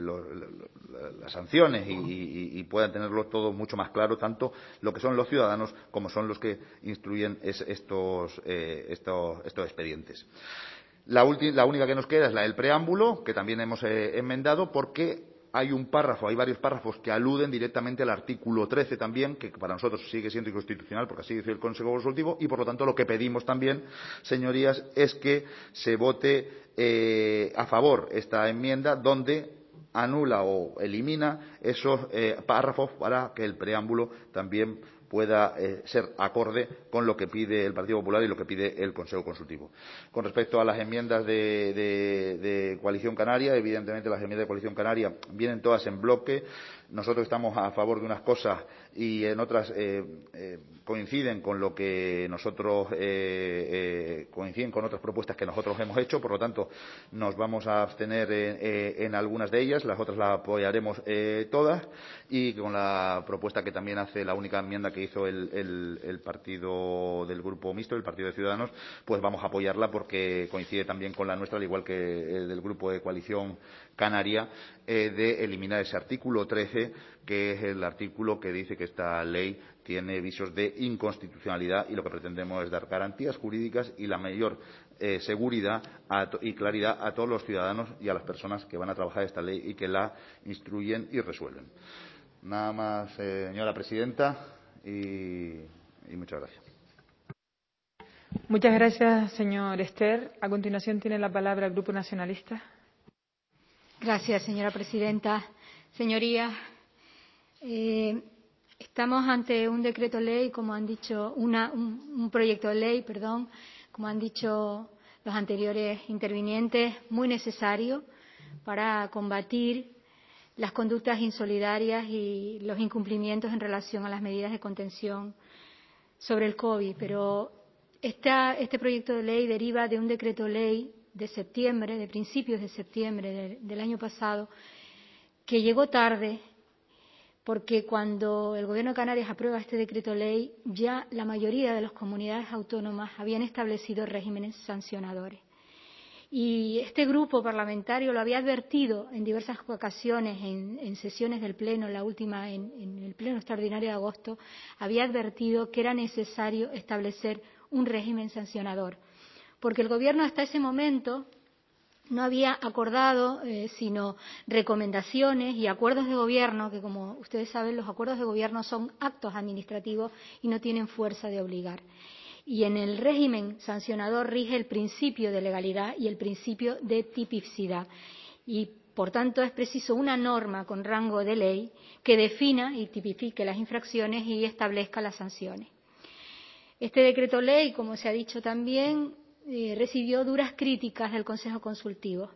sanciones y puedan tenerlo todo mucho más claro, tanto lo que son los ciudadanos como son los que instruyen estos expedientes. La única que nos queda es la del preámbulo, que también hemos enmendado, porque hay varios párrafos que aluden directamente al artículo 13 también, que para nosotros sigue siendo inconstitucional, porque así dice el Consejo Consultivo, y por lo tanto lo que pedimos también, señorías, es que se vote a favor esta enmienda, donde anula o elimina esos párrafos para que el preámbulo también pueda ser acorde con lo que pide el Partido Popular y lo que pide el Consejo Consultivo. Con respecto a las enmiendas de Coalición Canaria, evidentemente las enmiendas de Coalición Canaria vienen todas en bloque. Nosotros estamos a favor de unas cosas y en otras coinciden con lo que nosotros coinciden con otras propuestas que nosotros hemos hecho. Por lo tanto, nos vamos a abstener en algunas de ellas, las otras las apoyaremos todas, y con la propuesta que también hace, la única enmienda que hizo el partido del Grupo Mixto, el Partido de Ciudadanos, pues vamos a apoyarla porque coincide también con la nuestra, al igual que el del Grupo de Coalición Canaria, de eliminar ese artículo 13, que es el artículo que dice que esta ley tiene visos de inconstitucionalidad, y lo que pretendemos es dar garantías jurídicas y la mayor seguridad y claridad a todos los ciudadanos y a las personas que van a trabajar esta ley y que la instruyen y resuelven. Nada más, señora presidenta, y muchas gracias. Muchas gracias, señor Ester. A continuación tiene la palabra el Grupo Nacionalista. Gracias, señora presidenta. Señorías, estamos ante un decreto ley, como han dicho, un proyecto de ley, perdón, como han dicho los anteriores intervinientes, muy necesario para combatir las conductas insolidarias y los incumplimientos en relación a las medidas de contención sobre el COVID. Pero este proyecto de ley deriva de un decreto ley de septiembre, de principios de septiembre del año pasado, que llegó tarde, porque cuando el Gobierno de Canarias aprueba este decreto ley, ya la mayoría de las comunidades autónomas habían establecido regímenes sancionadores. Y este grupo parlamentario lo había advertido en diversas ocasiones en sesiones del Pleno, la última en el Pleno extraordinario de agosto, había advertido que era necesario establecer un régimen sancionador, porque el Gobierno hasta ese momento no había acordado sino recomendaciones y acuerdos de gobierno, que como ustedes saben los acuerdos de gobierno son actos administrativos y no tienen fuerza de obligar. Y en el régimen sancionador rige el principio de legalidad y el principio de tipicidad. Y, por tanto, es preciso una norma con rango de ley que defina y tipifique las infracciones y establezca las sanciones. Este decreto ley, como se ha dicho también, recibió duras críticas del Consejo Consultivo,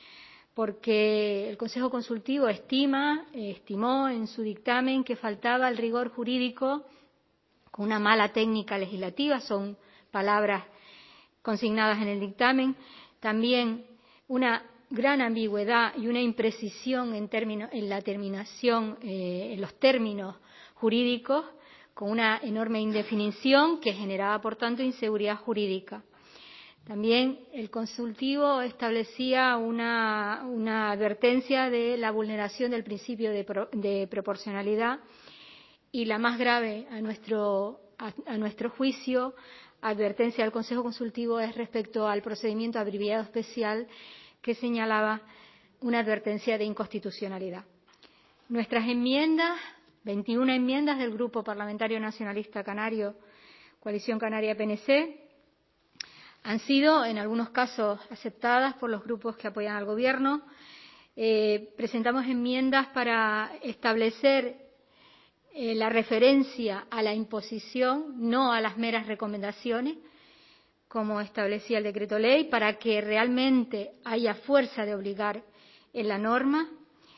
porque el Consejo Consultivo estimó en su dictamen que faltaba el rigor jurídico con una mala técnica legislativa, son palabras consignadas en el dictamen, también una gran ambigüedad y una imprecisión en la terminación, en los términos jurídicos, con una enorme indefinición que generaba, por tanto, inseguridad jurídica. También el consultivo establecía una advertencia de la vulneración del principio de proporcionalidad y la más grave a nuestro juicio, advertencia del Consejo Consultivo es respecto al procedimiento abreviado especial que señalaba una advertencia de inconstitucionalidad. Nuestras enmiendas, 21 enmiendas del Grupo Parlamentario Nacionalista Canario, Coalición Canaria PNC, han sido en algunos casos aceptadas por los grupos que apoyan al Gobierno. Presentamos enmiendas para establecer la referencia a la imposición, no a las meras recomendaciones, como establecía el decreto ley, para que realmente haya fuerza de obligar en la norma.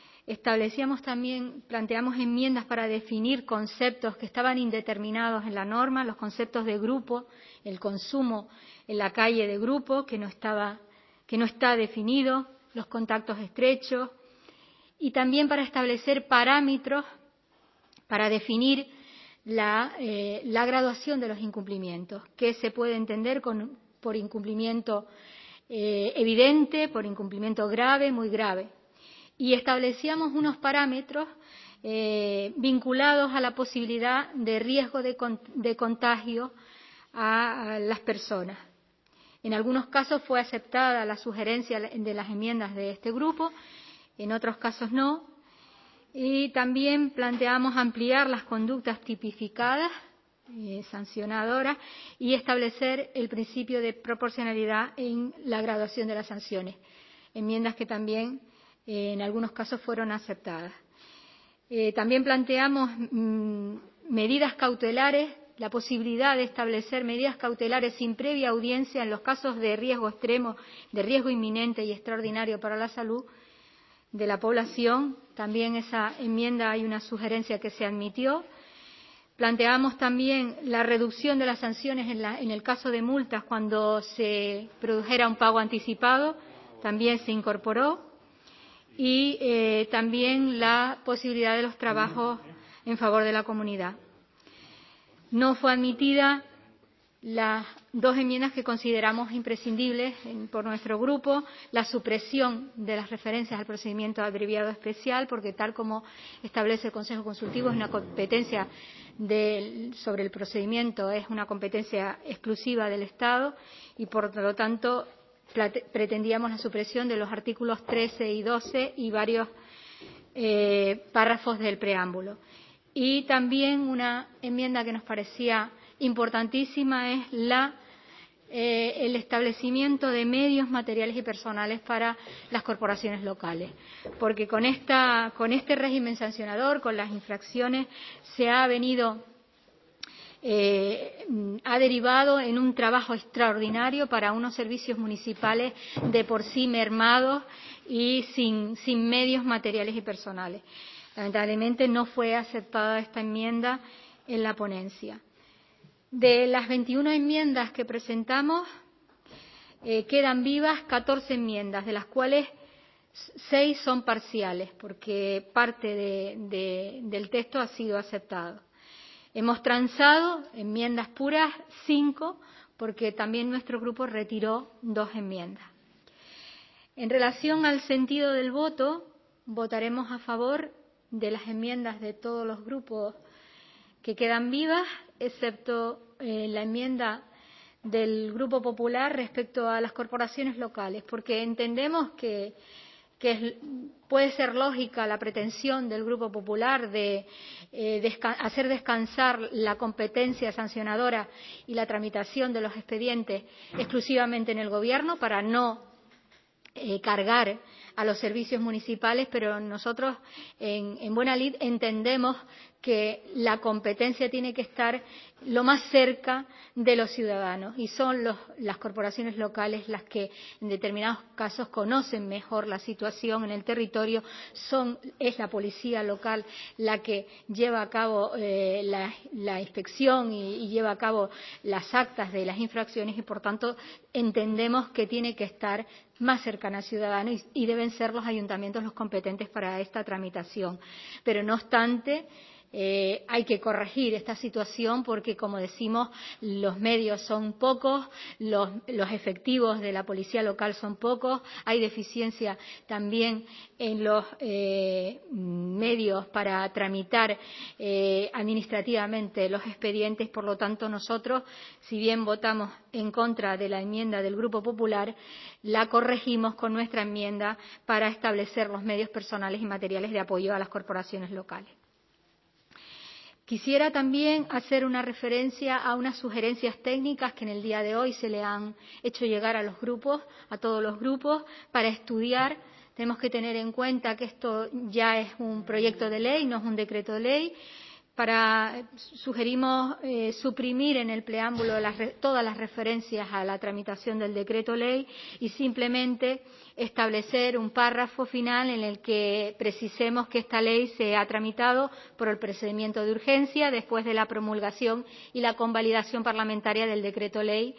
Planteamos enmiendas para definir conceptos que estaban indeterminados en la norma, los conceptos de grupo, el consumo en la calle de grupo, que no está definido, los contactos estrechos, y también para establecer parámetros para definir la graduación de los incumplimientos, que se puede entender por incumplimiento evidente, por incumplimiento grave, muy grave. Y establecíamos unos parámetros vinculados a la posibilidad de riesgo de contagio a las personas. En algunos casos fue aceptada la sugerencia de las enmiendas de este grupo, en otros casos no. Y también planteamos ampliar las conductas tipificadas, sancionadoras, y establecer el principio de proporcionalidad en la graduación de las sanciones. Enmiendas que también en algunos casos fueron aceptadas. También planteamos medidas cautelares, la posibilidad de establecer medidas cautelares sin previa audiencia en los casos de riesgo extremo, de riesgo inminente y extraordinario para la salud de la población. También esa enmienda hay una sugerencia que se admitió. Planteamos también la reducción de las sanciones en el caso de multas cuando se produjera un pago anticipado, también se incorporó. Y también la posibilidad de los trabajos en favor de la comunidad. No fue admitida las dos enmiendas que consideramos imprescindibles por nuestro grupo, la supresión de las referencias al procedimiento abreviado especial, porque tal como establece el Consejo Consultivo es una competencia sobre el procedimiento, es una competencia exclusiva del Estado y, por lo tanto, pretendíamos la supresión de los artículos 13 y 12 y varios párrafos del preámbulo. Y también una enmienda que nos parecía importantísima es el establecimiento de medios materiales y personales para las corporaciones locales, porque con este régimen sancionador, con las infracciones, se ha derivado en un trabajo extraordinario para unos servicios municipales de por sí mermados y sin medios materiales y personales. Lamentablemente no fue aceptada esta enmienda en la ponencia. De las 21 enmiendas que presentamos, quedan vivas 14 enmiendas, de las cuales 6 son parciales, porque parte del texto ha sido aceptado. Hemos transado enmiendas puras 5, porque también nuestro grupo retiró 2 enmiendas. En relación al sentido del voto, votaremos a favor de las enmiendas de todos los grupos que quedan vivas, excepto la enmienda del Grupo Popular respecto a las corporaciones locales, porque entendemos que puede ser lógica la pretensión del Grupo Popular de hacer descansar la competencia sancionadora y la tramitación de los expedientes exclusivamente en el Gobierno para no cargar a los servicios municipales, pero nosotros en buena lid entendemos que la competencia tiene que estar lo más cerca de los ciudadanos y son las corporaciones locales las que en determinados casos conocen mejor la situación en el territorio, es la policía local la que lleva a cabo la inspección y lleva a cabo las actas de las infracciones y por tanto entendemos que tiene que estar más cercana al ciudadano y deben ser los ayuntamientos los competentes para esta tramitación. Pero no obstante, hay que corregir esta situación porque, como decimos, los medios son pocos, los efectivos de la policía local son pocos, hay deficiencia también en los medios para tramitar administrativamente los expedientes. Por lo tanto, nosotros, si bien votamos en contra de la enmienda del Grupo Popular, la corregimos con nuestra enmienda para establecer los medios personales y materiales de apoyo a las corporaciones locales. Quisiera también hacer una referencia a unas sugerencias técnicas que en el día de hoy se le han hecho llegar a los grupos, a todos los grupos, para estudiar. Tenemos que tener en cuenta que esto ya es un proyecto de ley, no es un decreto de ley. Sugerimos suprimir en el preámbulo todas las referencias a la tramitación del decreto ley y simplemente establecer un párrafo final en el que precisemos que esta ley se ha tramitado por el procedimiento de urgencia después de la promulgación y la convalidación parlamentaria del decreto ley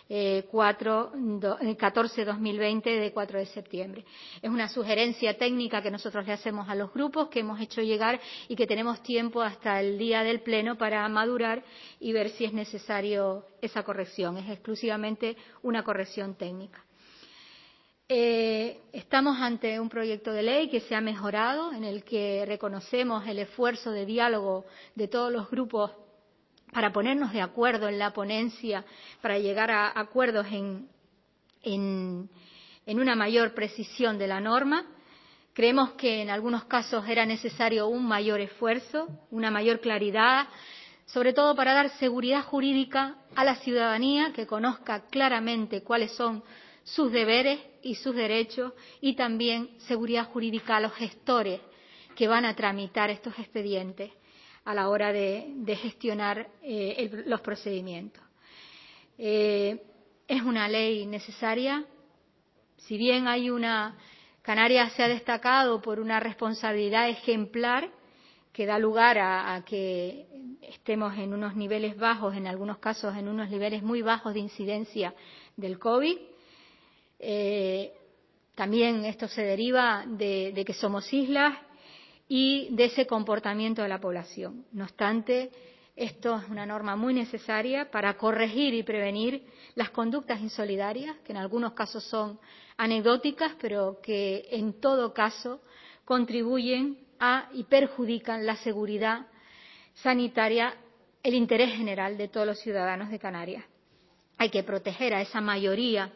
14/2020 de 4 de septiembre. Es una sugerencia técnica que nosotros le hacemos a los grupos, que hemos hecho llegar y que tenemos tiempo hasta el día del Pleno para madurar y ver si es necesario esa corrección. Es exclusivamente una corrección técnica. Estamos ante un proyecto de ley que se ha mejorado, en el que reconocemos el esfuerzo de diálogo de todos los grupos para ponernos de acuerdo en la ponencia, para llegar a acuerdos en una mayor precisión de la norma. Creemos que en algunos casos era necesario un mayor esfuerzo, una mayor claridad, sobre todo para dar seguridad jurídica a la ciudadanía, que conozca claramente cuáles son sus deberes y sus derechos, y también seguridad jurídica a los gestores que van a tramitar estos expedientes a la hora de gestionar los procedimientos. Es una ley necesaria. Si bien Canarias se ha destacado por una responsabilidad ejemplar que da lugar a que estemos en unos niveles bajos, en algunos casos en unos niveles muy bajos de incidencia del COVID. También esto se deriva de que somos islas y de ese comportamiento de la población. No obstante, esto es una norma muy necesaria para corregir y prevenir las conductas insolidarias, que en algunos casos son anecdóticas, pero que en todo caso contribuyen y perjudican la seguridad sanitaria, el interés general de todos los ciudadanos de Canarias. Hay que proteger a esa mayoría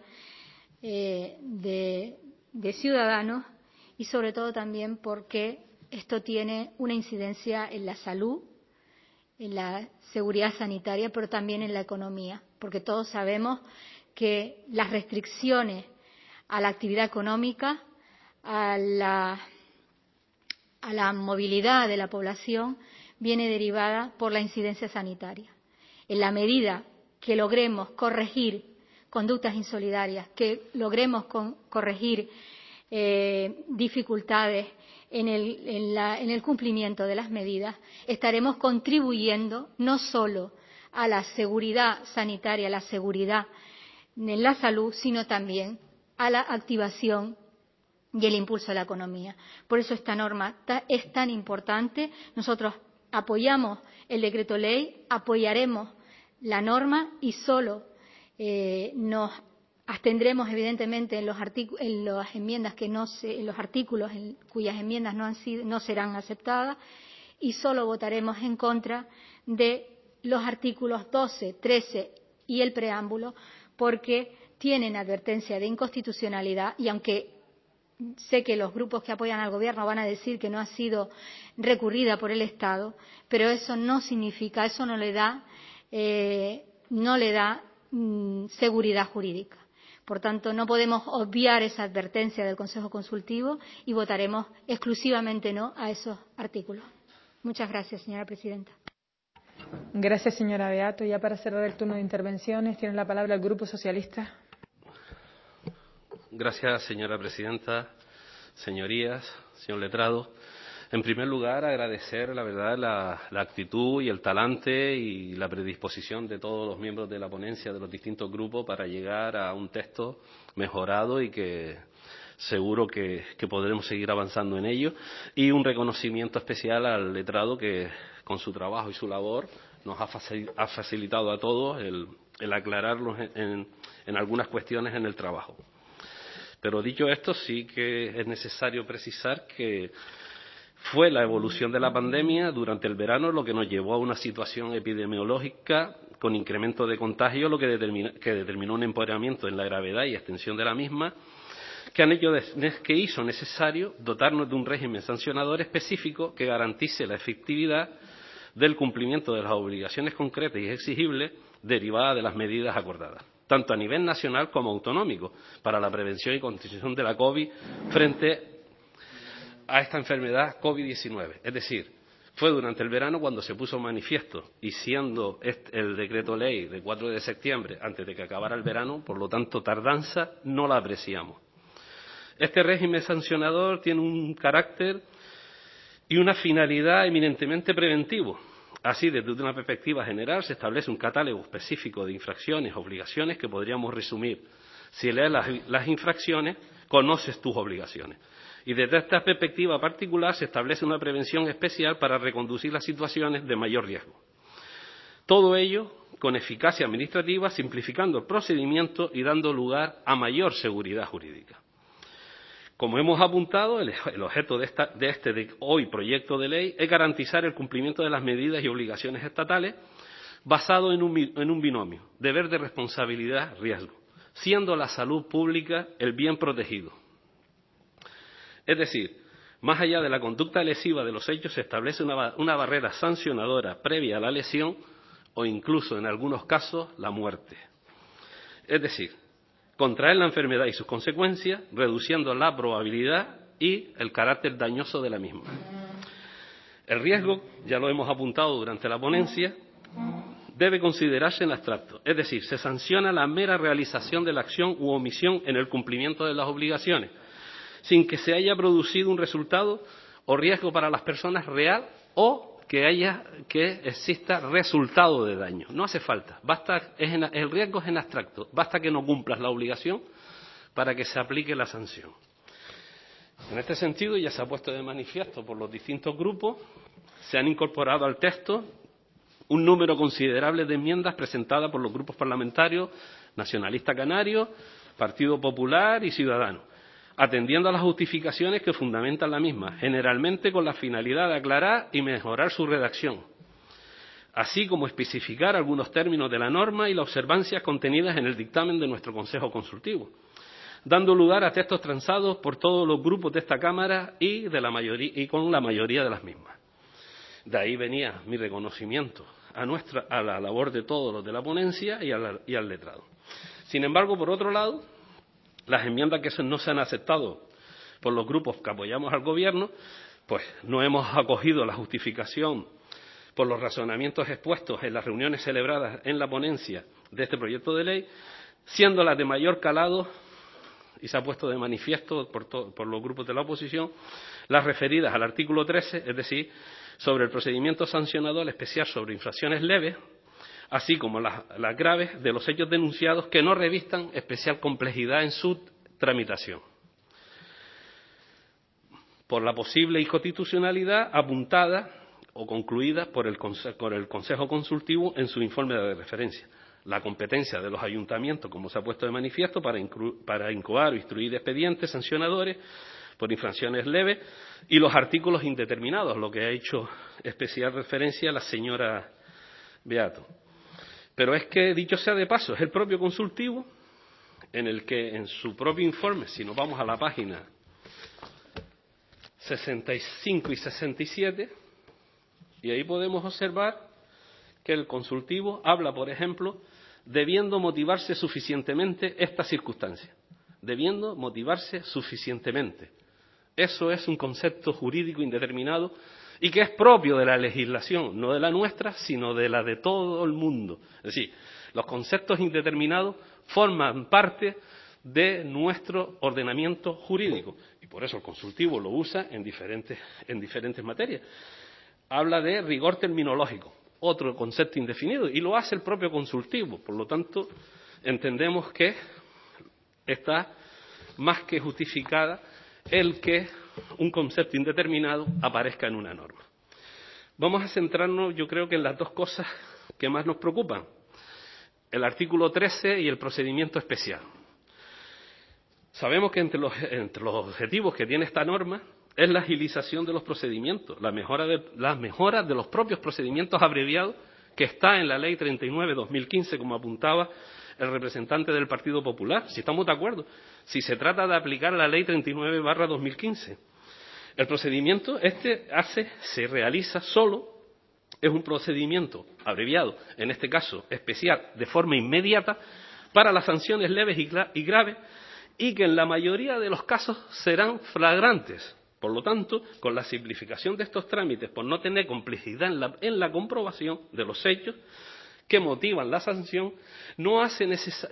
de ciudadanos y sobre todo también porque esto tiene una incidencia en la salud, en la seguridad sanitaria, pero también en la economía, porque todos sabemos que las restricciones a la actividad económica, a la movilidad de la población, viene derivada por la incidencia sanitaria. En la medida que logremos corregir conductas insolidarias, que logremos corregir dificultades en el cumplimiento de las medidas, estaremos contribuyendo no solo a la seguridad sanitaria, a la seguridad en la salud, sino también a la activación y el impulso de la economía. Por eso esta norma es tan importante. Nosotros apoyamos el decreto ley, apoyaremos la norma y solo nos abstendremos evidentemente en las enmiendas en los artículos cuyas enmiendas no serán aceptadas, y solo votaremos en contra de los artículos 12, 13 y el preámbulo, porque tienen advertencia de inconstitucionalidad, y aunque sé que los grupos que apoyan al Gobierno van a decir que no ha sido recurrida por el Estado, pero eso no significa, eso no le da seguridad jurídica. Por tanto, no podemos obviar esa advertencia del Consejo Consultivo y votaremos exclusivamente no a esos artículos. Muchas gracias, señora presidenta. Gracias, señora Beato. Ya para cerrar el turno de intervenciones, tiene la palabra el Grupo Socialista. Gracias, señora presidenta, señorías, señor letrado. En primer lugar, agradecer, la verdad, la actitud y el talante y la predisposición de todos los miembros de la ponencia de los distintos grupos para llegar a un texto mejorado y que seguro que podremos seguir avanzando en ello. Y un reconocimiento especial al letrado que, con su trabajo y su labor, nos ha facilitado a todos el aclararnos en algunas cuestiones en el trabajo. Pero dicho esto, sí que es necesario precisar que fue la evolución de la pandemia durante el verano lo que nos llevó a una situación epidemiológica con incremento de contagio, lo que determinó un empeoramiento en la gravedad y extensión de la misma, que hizo necesario dotarnos de un régimen sancionador específico que garantice la efectividad del cumplimiento de las obligaciones concretas y exigibles derivadas de las medidas acordadas, tanto a nivel nacional como autonómico, para la prevención y contención de la COVID frente a esta enfermedad COVID-19. Es decir, fue durante el verano cuando se puso manifiesto, y siendo el decreto ley de 4 de septiembre, antes de que acabara el verano, por lo tanto, tardanza no la apreciamos. Este régimen sancionador tiene un carácter y una finalidad eminentemente preventivo. Así, desde una perspectiva general, se establece un catálogo específico de infracciones, obligaciones, que podríamos resumir: si lees las infracciones, conoces tus obligaciones. Y desde esta perspectiva particular se establece una prevención especial para reconducir las situaciones de mayor riesgo. Todo ello con eficacia administrativa, simplificando el procedimiento y dando lugar a mayor seguridad jurídica. Como hemos apuntado, el objeto de este hoy proyecto de ley es garantizar el cumplimiento de las medidas y obligaciones estatales basado en un binomio: deber de responsabilidad-riesgo, siendo la salud pública el bien protegido. Es decir, más allá de la conducta lesiva de los hechos, se establece una barrera sancionadora previa a la lesión o incluso, en algunos casos, la muerte. Es decir, contraer la enfermedad y sus consecuencias, reduciendo la probabilidad y el carácter dañoso de la misma. El riesgo, ya lo hemos apuntado durante la ponencia, debe considerarse en abstracto, es decir, se sanciona la mera realización de la acción u omisión en el cumplimiento de las obligaciones, sin que se haya producido un resultado o riesgo para las personas real o que exista resultado de daño. No hace falta, el riesgo es en abstracto, basta que no cumplas la obligación para que se aplique la sanción. En este sentido, ya se ha puesto de manifiesto por los distintos grupos, se han incorporado al texto un número considerable de enmiendas presentadas por los grupos parlamentarios Nacionalista Canario, Partido Popular y Ciudadanos, atendiendo a las justificaciones que fundamentan la misma, generalmente con la finalidad de aclarar y mejorar su redacción, así como especificar algunos términos de la norma y las observancias contenidas en el dictamen de nuestro Consejo Consultivo, dando lugar a textos transados por todos los grupos de esta Cámara y con la mayoría de las mismas. De ahí venía mi reconocimiento a la labor de todos los de la ponencia y al letrado. Sin embargo, por otro lado, las enmiendas que no se han aceptado por los grupos que apoyamos al Gobierno, pues no hemos acogido la justificación por los razonamientos expuestos en las reuniones celebradas en la ponencia de este proyecto de ley, siendo las de mayor calado, y se ha puesto de manifiesto por los grupos de la oposición, las referidas al artículo 13, es decir, sobre el procedimiento sancionador especial sobre infracciones leves, así como las graves de los hechos denunciados que no revistan especial complejidad en su tramitación. por la posible inconstitucionalidad apuntada o concluida por el Consejo Consultivo en su informe de referencia. La competencia de los ayuntamientos, como se ha puesto de manifiesto, para incoar o instruir expedientes sancionadores por infracciones leves, y los artículos indeterminados, lo que ha hecho especial referencia la señora Beato. Pero es que, dicho sea de paso, es el propio consultivo en el que, en su propio informe, si nos vamos a la página 65 y 67, y ahí podemos observar que el consultivo habla, por ejemplo, debiendo motivarse suficientemente esta circunstancia. Debiendo motivarse suficientemente. Eso es un concepto jurídico indeterminado y que es propio de la legislación, no de la nuestra, sino de la de todo el mundo. Es decir, los conceptos indeterminados forman parte de nuestro ordenamiento jurídico y por eso el consultivo lo usa en diferentes materias. Habla de rigor terminológico, otro concepto indefinido, y lo hace el propio consultivo. Por lo tanto, entendemos que está más que justificada el que un concepto indeterminado aparezca en una norma. Vamos a centrarnos, yo creo que en las dos cosas que más nos preocupan, el artículo 13 y el procedimiento especial. Sabemos que entre los objetivos que tiene esta norma es la agilización de los procedimientos, las mejoras de los propios procedimientos abreviados que está en la Ley 39/2015, como apuntaba el representante del Partido Popular. Si estamos de acuerdo, si se trata de aplicar la Ley 39/2015, el procedimiento se realiza solo, es un procedimiento abreviado, en este caso especial, de forma inmediata, para las sanciones leves y graves, y que en la mayoría de los casos serán flagrantes. Por lo tanto, con la simplificación de estos trámites, por no tener complejidad en la comprobación de los hechos que motivan la sanción, no hace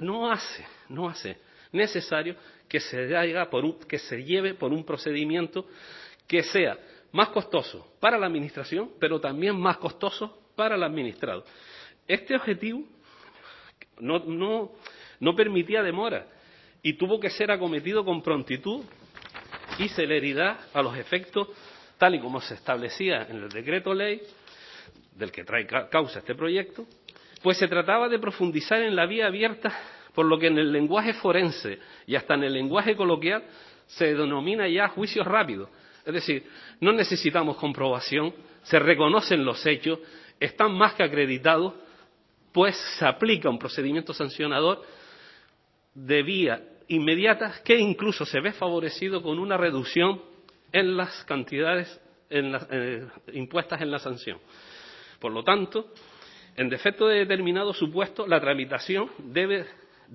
necesario que se lleve por un procedimiento que sea más costoso para la administración, pero también más costoso para el administrado. Este objetivo no permitía demora y tuvo que ser acometido con prontitud y celeridad a los efectos, tal y como se establecía en el decreto ley del que trae causa este proyecto, pues se trataba de profundizar en la vía abierta, por lo que en el lenguaje forense y hasta en el lenguaje coloquial se denomina ya juicio rápido. Es decir, no necesitamos comprobación, se reconocen los hechos, están más que acreditados, pues se aplica un procedimiento sancionador de vía inmediata que incluso se ve favorecido con una reducción en las cantidades impuestas en la sanción. Por lo tanto, en defecto de determinado supuesto, la tramitación debe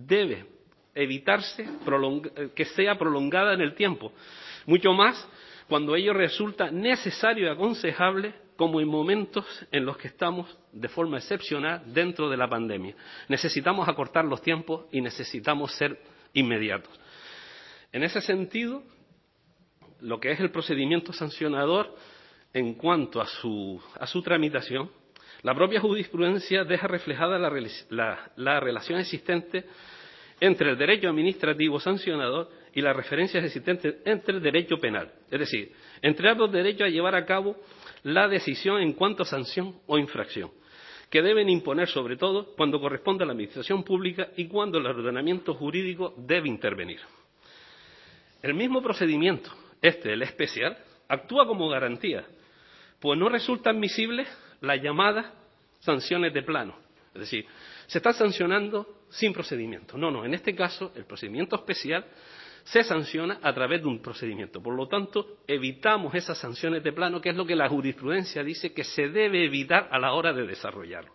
evitarse que sea prolongada en el tiempo, mucho más cuando ello resulta necesario y aconsejable, como en momentos en los que estamos de forma excepcional dentro de la pandemia. Necesitamos acortar los tiempos y necesitamos ser inmediatos. En ese sentido, lo que es el procedimiento sancionador, en cuanto a su tramitación, la propia jurisprudencia deja reflejada la relación existente entre el derecho administrativo sancionador y las referencias existentes entre el derecho penal, es decir, entre ambos derechos a llevar a cabo la decisión en cuanto a sanción o infracción, que deben imponer sobre todo cuando corresponde a la administración pública y cuando el ordenamiento jurídico debe intervenir. El mismo procedimiento, el especial, actúa como garantía, pues no resulta admisible las llamadas sanciones de plano, es decir, se está sancionando sin procedimiento. No, en este caso el procedimiento especial se sanciona a través de un procedimiento. Por lo tanto, evitamos esas sanciones de plano, que es lo que la jurisprudencia dice que se debe evitar a la hora de desarrollarlo,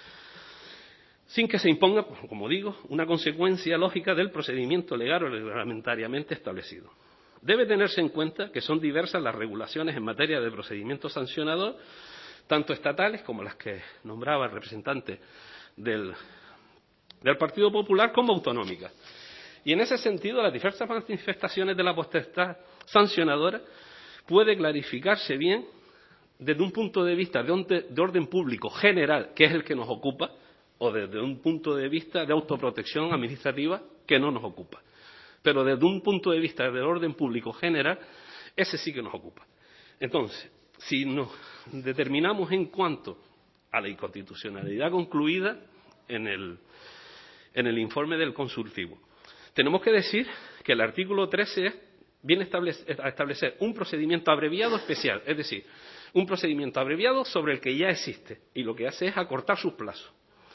sin que se imponga, como digo, una consecuencia lógica del procedimiento legal o reglamentariamente establecido. Debe tenerse en cuenta que son diversas las regulaciones en materia de procedimiento sancionador, tanto estatales como las que nombraba el representante del Partido Popular, como autonómicas. Y en ese sentido, las diversas manifestaciones de la potestad sancionadora puede clarificarse bien desde un punto de vista de orden público general, que es el que nos ocupa, o desde un punto de vista de autoprotección administrativa, que no nos ocupa. Pero desde un punto de vista de orden público general, Ese sí que nos ocupa. Entonces, si nos determinamos en cuanto a la inconstitucionalidad concluida en el informe del consultivo, tenemos que decir que el artículo 13 viene a establecer un procedimiento abreviado especial, es decir, un procedimiento abreviado sobre el que ya existe, y lo que hace es acortar sus plazos,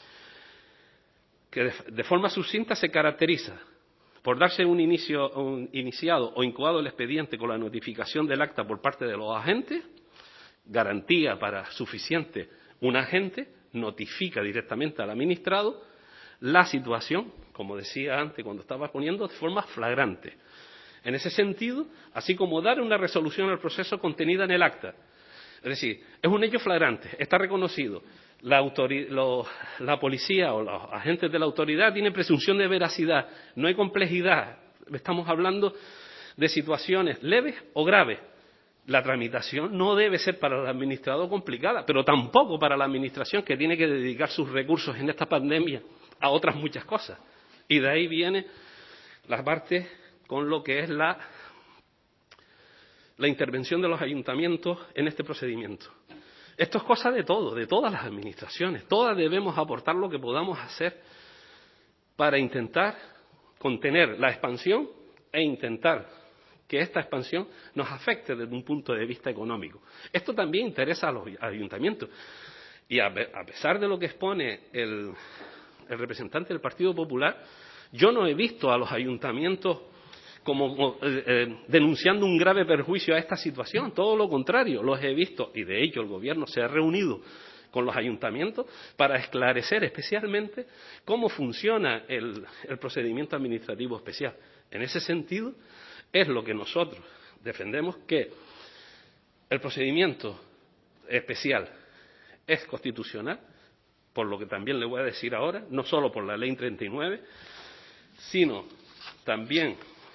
que de forma sucinta se caracteriza por darse un iniciado o incoado el expediente con la notificación del acta por parte de los agentes, garantía para suficiente un agente, notifica directamente al administrado la situación, como decía antes cuando estaba poniendo, de forma flagrante. En ese sentido, así como dar una resolución al proceso contenida en el acta. Es decir, es un hecho flagrante, está reconocido. La policía o los agentes de la autoridad tienen presunción de veracidad, no hay complejidad. Estamos hablando de situaciones leves o graves. La tramitación no debe ser para el administrador complicada, pero tampoco para la administración, que tiene que dedicar sus recursos en esta pandemia a otras muchas cosas. Y de ahí viene la parte con lo que es la intervención de los ayuntamientos en este procedimiento. Esto es cosa de todo, de todas las administraciones. Todas debemos aportar lo que podamos hacer para intentar contener la expansión e intentar que esta expansión nos afecte desde un punto de vista económico. Esto también interesa a los ayuntamientos. Y a pesar de lo que expone el representante del Partido Popular, yo no he visto a los ayuntamientos como denunciando un grave perjuicio a esta situación. Todo lo contrario, los he visto, y de hecho el Gobierno se ha reunido con los ayuntamientos para esclarecer especialmente cómo funciona el procedimiento administrativo especial. En ese sentido, es lo que nosotros defendemos, que el procedimiento especial es constitucional, por lo que también le voy a decir ahora, no solo por la Ley 39, sino también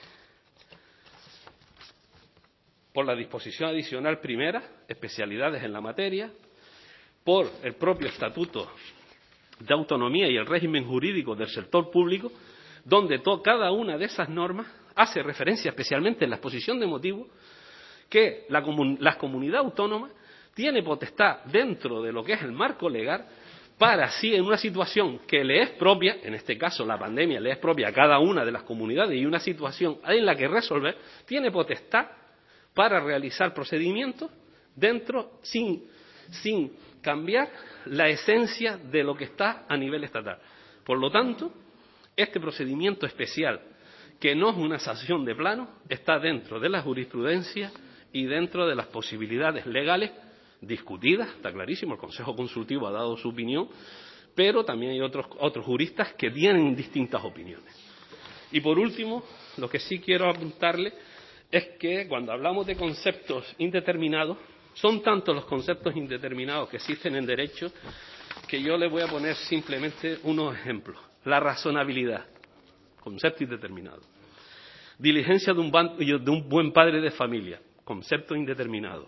por la disposición adicional primera, especialidades en la materia, por el propio Estatuto de Autonomía y el régimen jurídico del sector público, donde cada una de esas normas hace referencia, especialmente en la exposición de motivos, que la comunidad autónoma tiene potestad dentro de lo que es el marco legal para, si en una situación que le es propia, en este caso la pandemia le es propia a cada una de las comunidades y una situación en la que resolver, tiene potestad para realizar procedimientos dentro sin cambiar la esencia de lo que está a nivel estatal. Por lo tanto, este procedimiento especial, que no es una sanción de plano, está dentro de la jurisprudencia y dentro de las posibilidades legales discutidas, está clarísimo, el Consejo Consultivo ha dado su opinión, pero también hay otros juristas que tienen distintas opiniones. Y por último, lo que sí quiero apuntarle es que cuando hablamos de conceptos indeterminados, son tantos los conceptos indeterminados que existen en derecho que yo le voy a poner simplemente unos ejemplos. La razonabilidad, concepto indeterminado. Diligencia de un buen padre de familia, concepto indeterminado.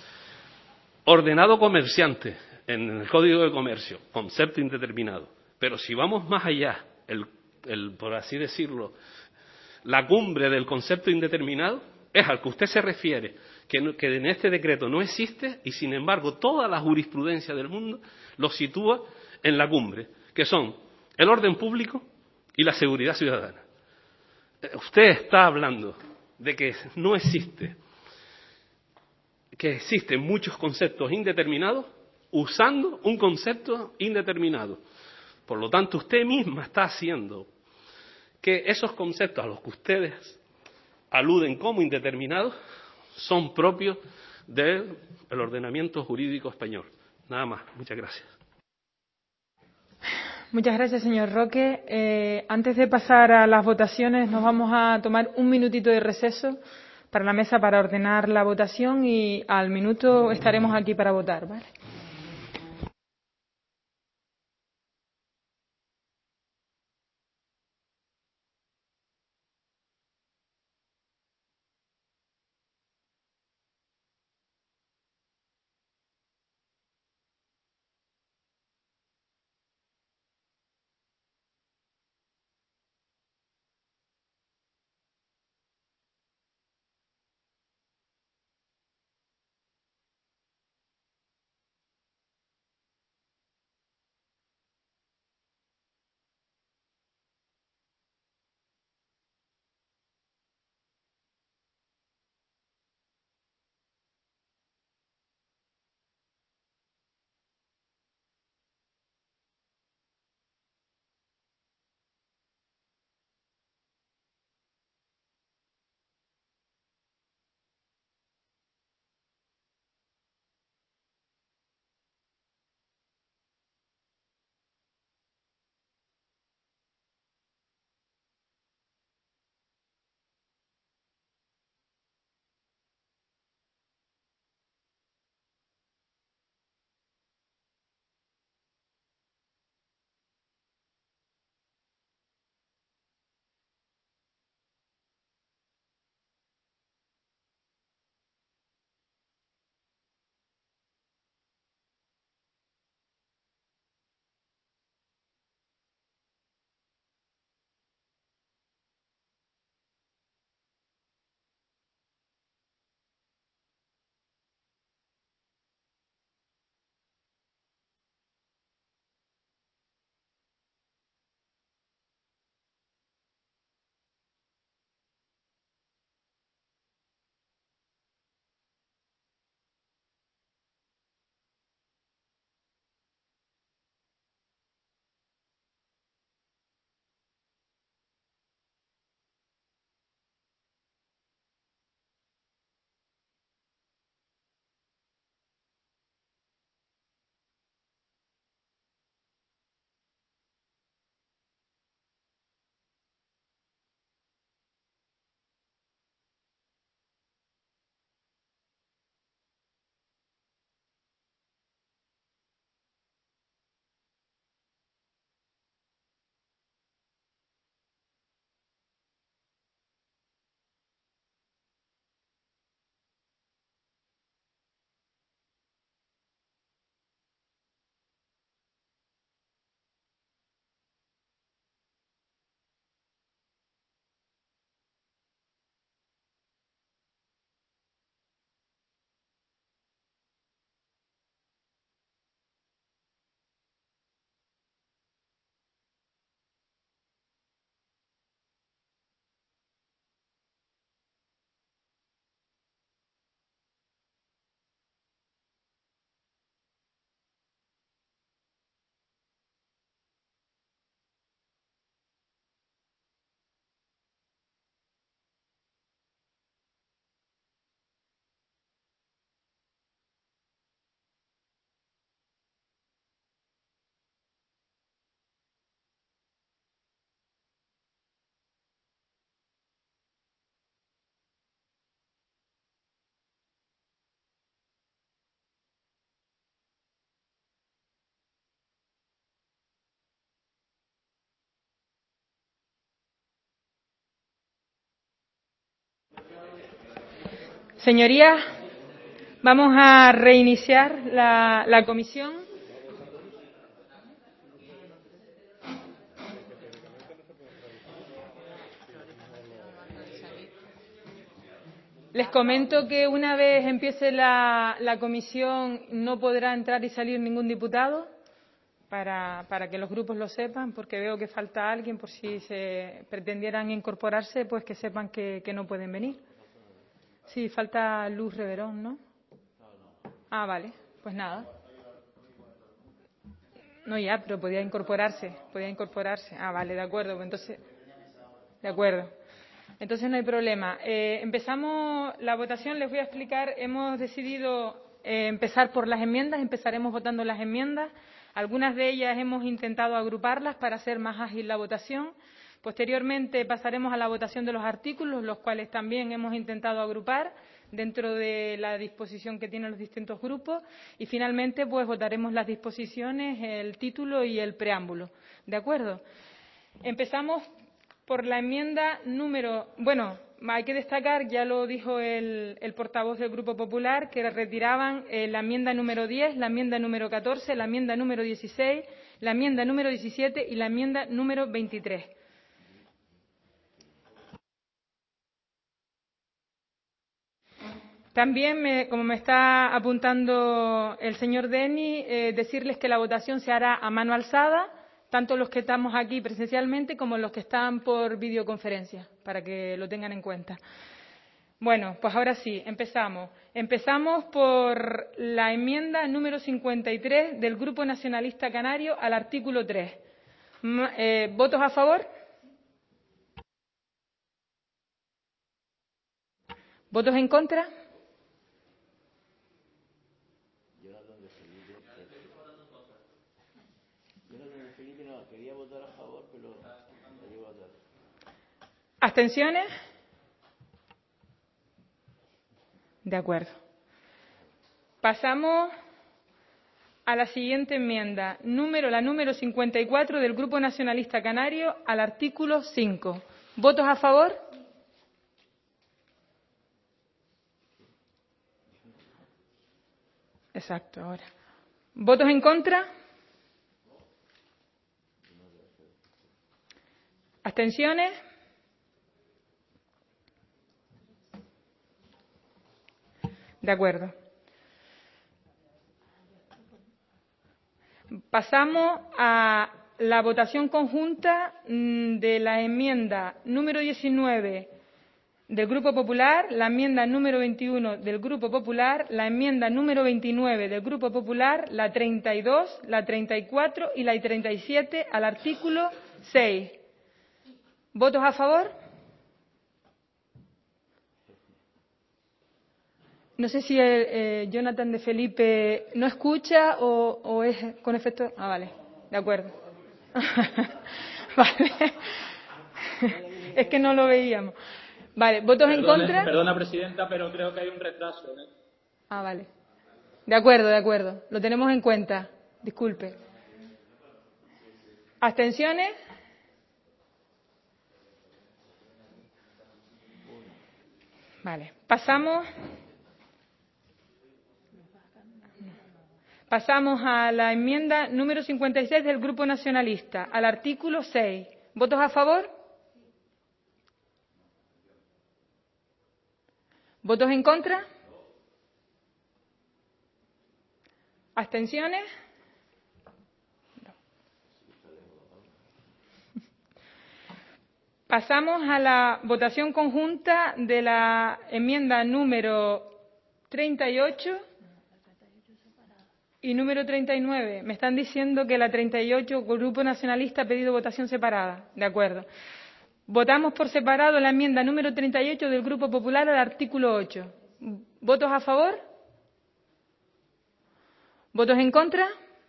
Ordenado comerciante, en el Código de Comercio, concepto indeterminado. Pero si vamos más allá, por así decirlo, la cumbre del concepto indeterminado es al que usted se refiere, que en este decreto no existe y, sin embargo, toda la jurisprudencia del mundo lo sitúa en la cumbre, que son el orden público y la seguridad ciudadana. Usted está hablando de que no existe, que existen muchos conceptos indeterminados usando un concepto indeterminado. Por lo tanto, usted misma está haciendo que esos conceptos a los que ustedes aluden como indeterminados son propios del ordenamiento jurídico español. Nada más. Muchas gracias. Muchas gracias, señor Roque. Antes de pasar a las votaciones, nos vamos a tomar un minutito de receso para la mesa para ordenar la votación y al minuto estaremos aquí para votar, ¿vale? Señorías, vamos a reiniciar la comisión. Les comento que una vez empiece la comisión no podrá entrar y salir ningún diputado, para que los grupos lo sepan, porque veo que falta alguien, por si se pretendieran incorporarse, pues que sepan que no pueden venir. Sí, falta Luz Reverón, ¿no? Ah, vale, pues nada. No, ya, pero podía incorporarse. Ah, vale, de acuerdo, pues entonces. De acuerdo. Entonces no hay problema. Empezamos la votación, les voy a explicar. Hemos decidido empezar por las enmiendas, empezaremos votando las enmiendas. Algunas de ellas hemos intentado agruparlas para hacer más ágil la votación. Posteriormente pasaremos a la votación de los artículos, los cuales también hemos intentado agrupar dentro de la disposición que tienen los distintos grupos. Y finalmente pues votaremos las disposiciones, el título y el preámbulo. ¿De acuerdo? Empezamos por la enmienda número. Bueno, hay que destacar, ya lo dijo el portavoz del Grupo Popular, que retiraban la enmienda número 10, la enmienda número 14, la enmienda número 16, la enmienda número 17 y la enmienda número 23. También, como me está apuntando el señor Deni, decirles que la votación se hará a mano alzada, tanto los que estamos aquí presencialmente como los que están por videoconferencia, para que lo tengan en cuenta. Bueno, pues ahora sí, empezamos. Empezamos por la enmienda número 53 del Grupo Nacionalista Canario al artículo 3. ¿Votos a favor? ¿Votos en contra? ¿Abstenciones? De acuerdo. Pasamos a la siguiente enmienda, la número 54 del Grupo Nacionalista Canario al artículo 5. ¿Votos a favor? Exacto, ahora. ¿Votos en contra? ¿Abstenciones? De acuerdo. Pasamos a la votación conjunta de la enmienda número 19 del Grupo Popular, la enmienda número 21 del Grupo Popular, la enmienda número 29 del Grupo Popular, la 32, la 34 y la 37 al artículo 6. ¿Votos a favor? No sé si Jonathan de Felipe no escucha o es con efecto. Ah, vale, de acuerdo. Vale. Es que no lo veíamos. Vale, ¿votos en contra? Perdona, presidenta, pero creo que hay un retraso. Ah, vale. De acuerdo. Lo tenemos en cuenta. Disculpe. ¿Abstenciones? Vale. Pasamos a la enmienda número 56 del Grupo Nacionalista, al artículo 6. ¿Votos a favor? ¿Votos en contra? ¿Abstenciones? No. Pasamos a la votación conjunta de la enmienda número 38 y número 39. Me están diciendo que la 38, el Grupo Nacionalista ha pedido votación separada. De acuerdo. Votamos por separado la enmienda número 38 del Grupo Popular al artículo 8. ¿Votos a favor? ¿Votos en contra?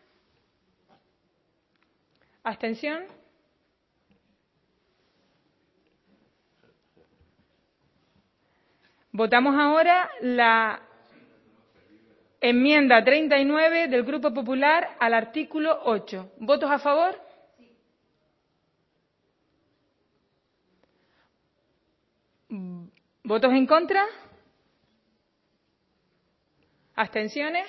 ¿Abstención? Votamos ahora la enmienda 39 del Grupo Popular al artículo 8. ¿Votos a favor? ¿Votos en contra? ¿Abstenciones?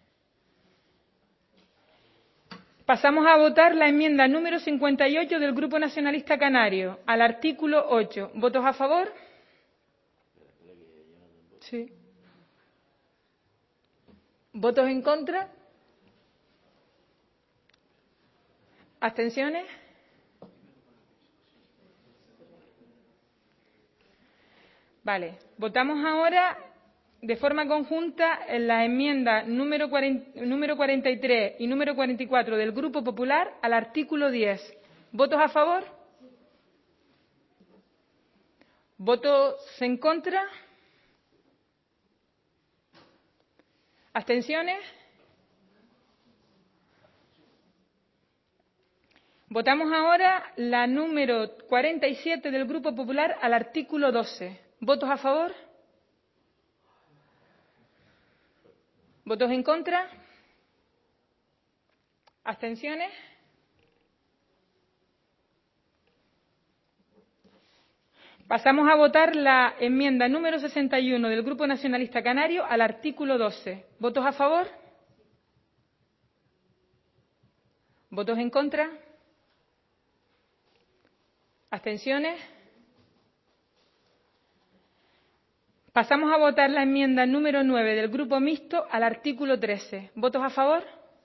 Pasamos a votar la enmienda número 58 del Grupo Nacionalista Canario al artículo 8. ¿Votos a favor? Sí. ¿Votos en contra? ¿Abstenciones? Vale. Votamos ahora de forma conjunta en la enmienda número 43 y número 44 del Grupo Popular al artículo 10. ¿Votos a favor? ¿Votos en contra? ¿Abstenciones? Votamos ahora la número 47 del Grupo Popular al artículo 12. ¿Votos a favor? ¿Votos en contra? ¿Abstenciones? Pasamos a votar la enmienda número 61 del Grupo Nacionalista Canario al artículo 12. ¿Votos a favor? ¿Votos en contra? ¿Abstenciones? Pasamos a votar la enmienda número 9 del Grupo Mixto al artículo 13. ¿Votos a favor?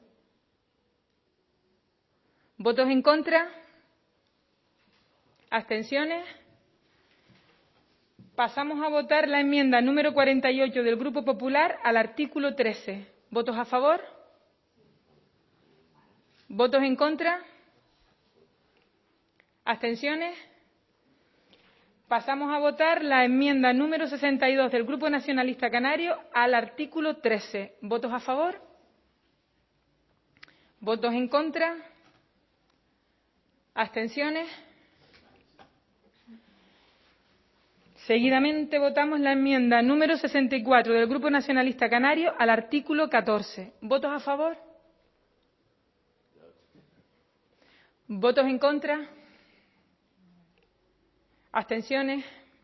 ¿Votos en contra? ¿Abstenciones? Pasamos a votar la enmienda número 48 del Grupo Popular al artículo 13. ¿Votos a favor? ¿Votos en contra? ¿Abstenciones? Pasamos a votar la enmienda número 62 del Grupo Nacionalista Canario al artículo 13. ¿Votos a favor? ¿Votos en contra? ¿Abstenciones? Seguidamente votamos la enmienda número 64 del Grupo Nacionalista Canario al artículo 14. ¿Votos a favor? ¿Votos en contra? ¿Abstenciones?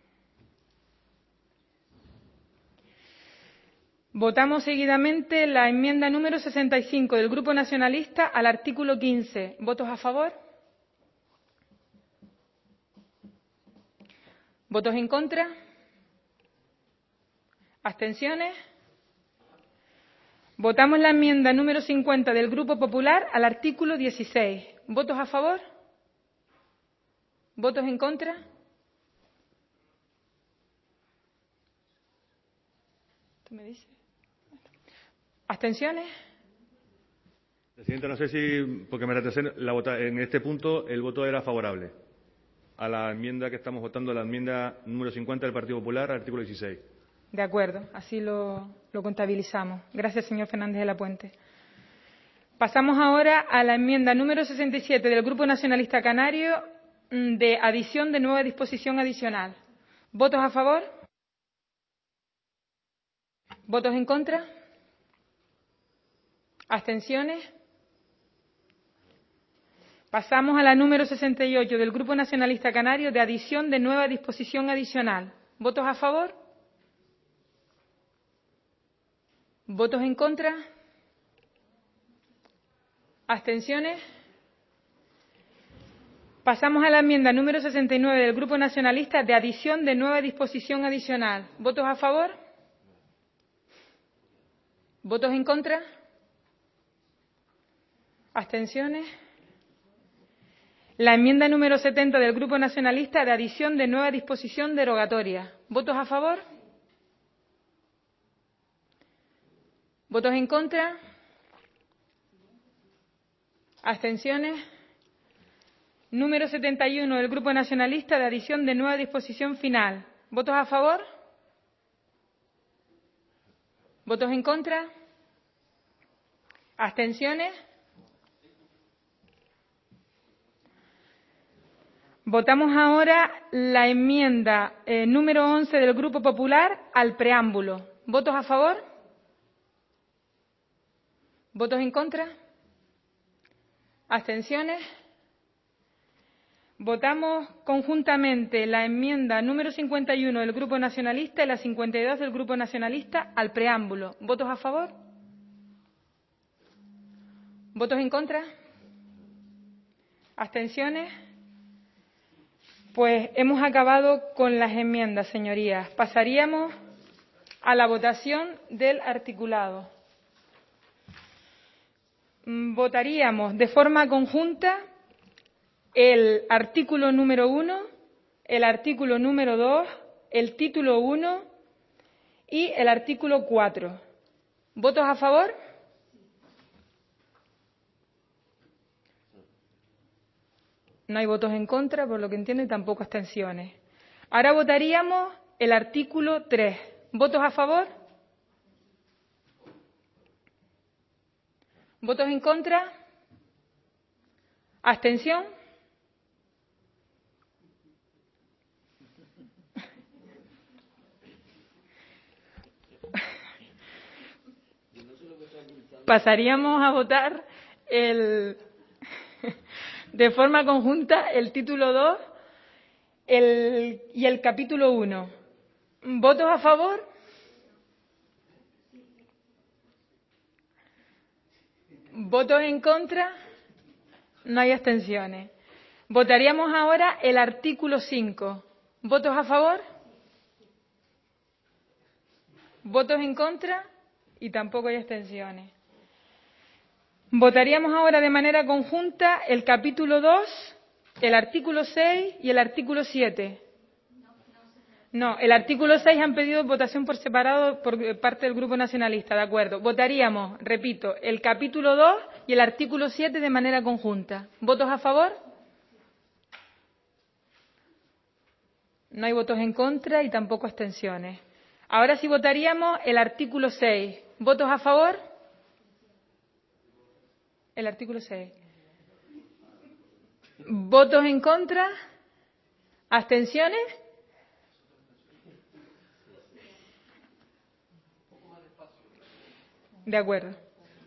Votamos seguidamente la enmienda número 65 del Grupo Nacionalista al artículo 15. ¿Votos a favor? ¿Votos en contra? ¿Abstenciones? Votamos la enmienda número 50 del Grupo Popular al artículo 16. ¿Votos a favor? ¿Votos en contra? ¿Tú me dices? ¿Abstenciones? Presidenta, no sé si, porque me retrasé, en este punto el voto era favorable a la enmienda que estamos votando, la enmienda número 50 del Partido Popular, artículo 16. De acuerdo, así lo contabilizamos. Gracias, señor Fernández de la Puente. Pasamos ahora a la enmienda número 67 del Grupo Nacionalista Canario de adición de nueva disposición adicional. ¿Votos a favor? ¿Votos en contra? ¿Abstenciones? Pasamos a la número 68 del Grupo Nacionalista Canario de adición de nueva disposición adicional. ¿Votos a favor? ¿Votos en contra? ¿Abstenciones? Pasamos a la enmienda número 69 del Grupo Nacionalista de adición de nueva disposición adicional. ¿Votos a favor? ¿Votos en contra? ¿Abstenciones? La enmienda número 70 del Grupo Nacionalista de adición de nueva disposición derogatoria. ¿Votos a favor? ¿Votos en contra? ¿Abstenciones? Número 71 del Grupo Nacionalista de adición de nueva disposición final. ¿Votos a favor? ¿Votos en contra? ¿Abstenciones? Votamos ahora la enmienda número 11 del Grupo Popular al preámbulo. ¿Votos a favor? ¿Votos en contra? ¿Abstenciones? Votamos conjuntamente la enmienda número 51 del Grupo Nacionalista y la 52 del Grupo Nacionalista al preámbulo. ¿Votos a favor? ¿Votos en contra? ¿Abstenciones? Pues hemos acabado con las enmiendas, señorías. Pasaríamos a la votación del articulado. Votaríamos de forma conjunta el artículo número 1, el artículo número 2, el título 1 y el artículo 4. ¿Votos a favor? No hay votos en contra, por lo que entiendo, y tampoco abstenciones. Ahora votaríamos el artículo 3. ¿Votos a favor? ¿Votos en contra? ¿Abstención? Pasaríamos a votar de forma conjunta el título 2 y el capítulo 1. ¿Votos a favor? ¿Votos en contra? No hay abstenciones. Votaríamos ahora el artículo 5. ¿Votos a favor? ¿Votos en contra? Y tampoco hay abstenciones. Votaríamos ahora de manera conjunta el capítulo 2, el artículo 6 y el artículo 7. No, el artículo 6 han pedido votación por separado por parte del Grupo Nacionalista, de acuerdo. Votaríamos, repito, el capítulo 2 y el artículo 7 de manera conjunta. ¿Votos a favor? No hay votos en contra y tampoco abstenciones. Ahora sí votaríamos el artículo 6. ¿Votos a favor? El artículo 6. ¿Votos en contra? ¿Abstenciones? De acuerdo.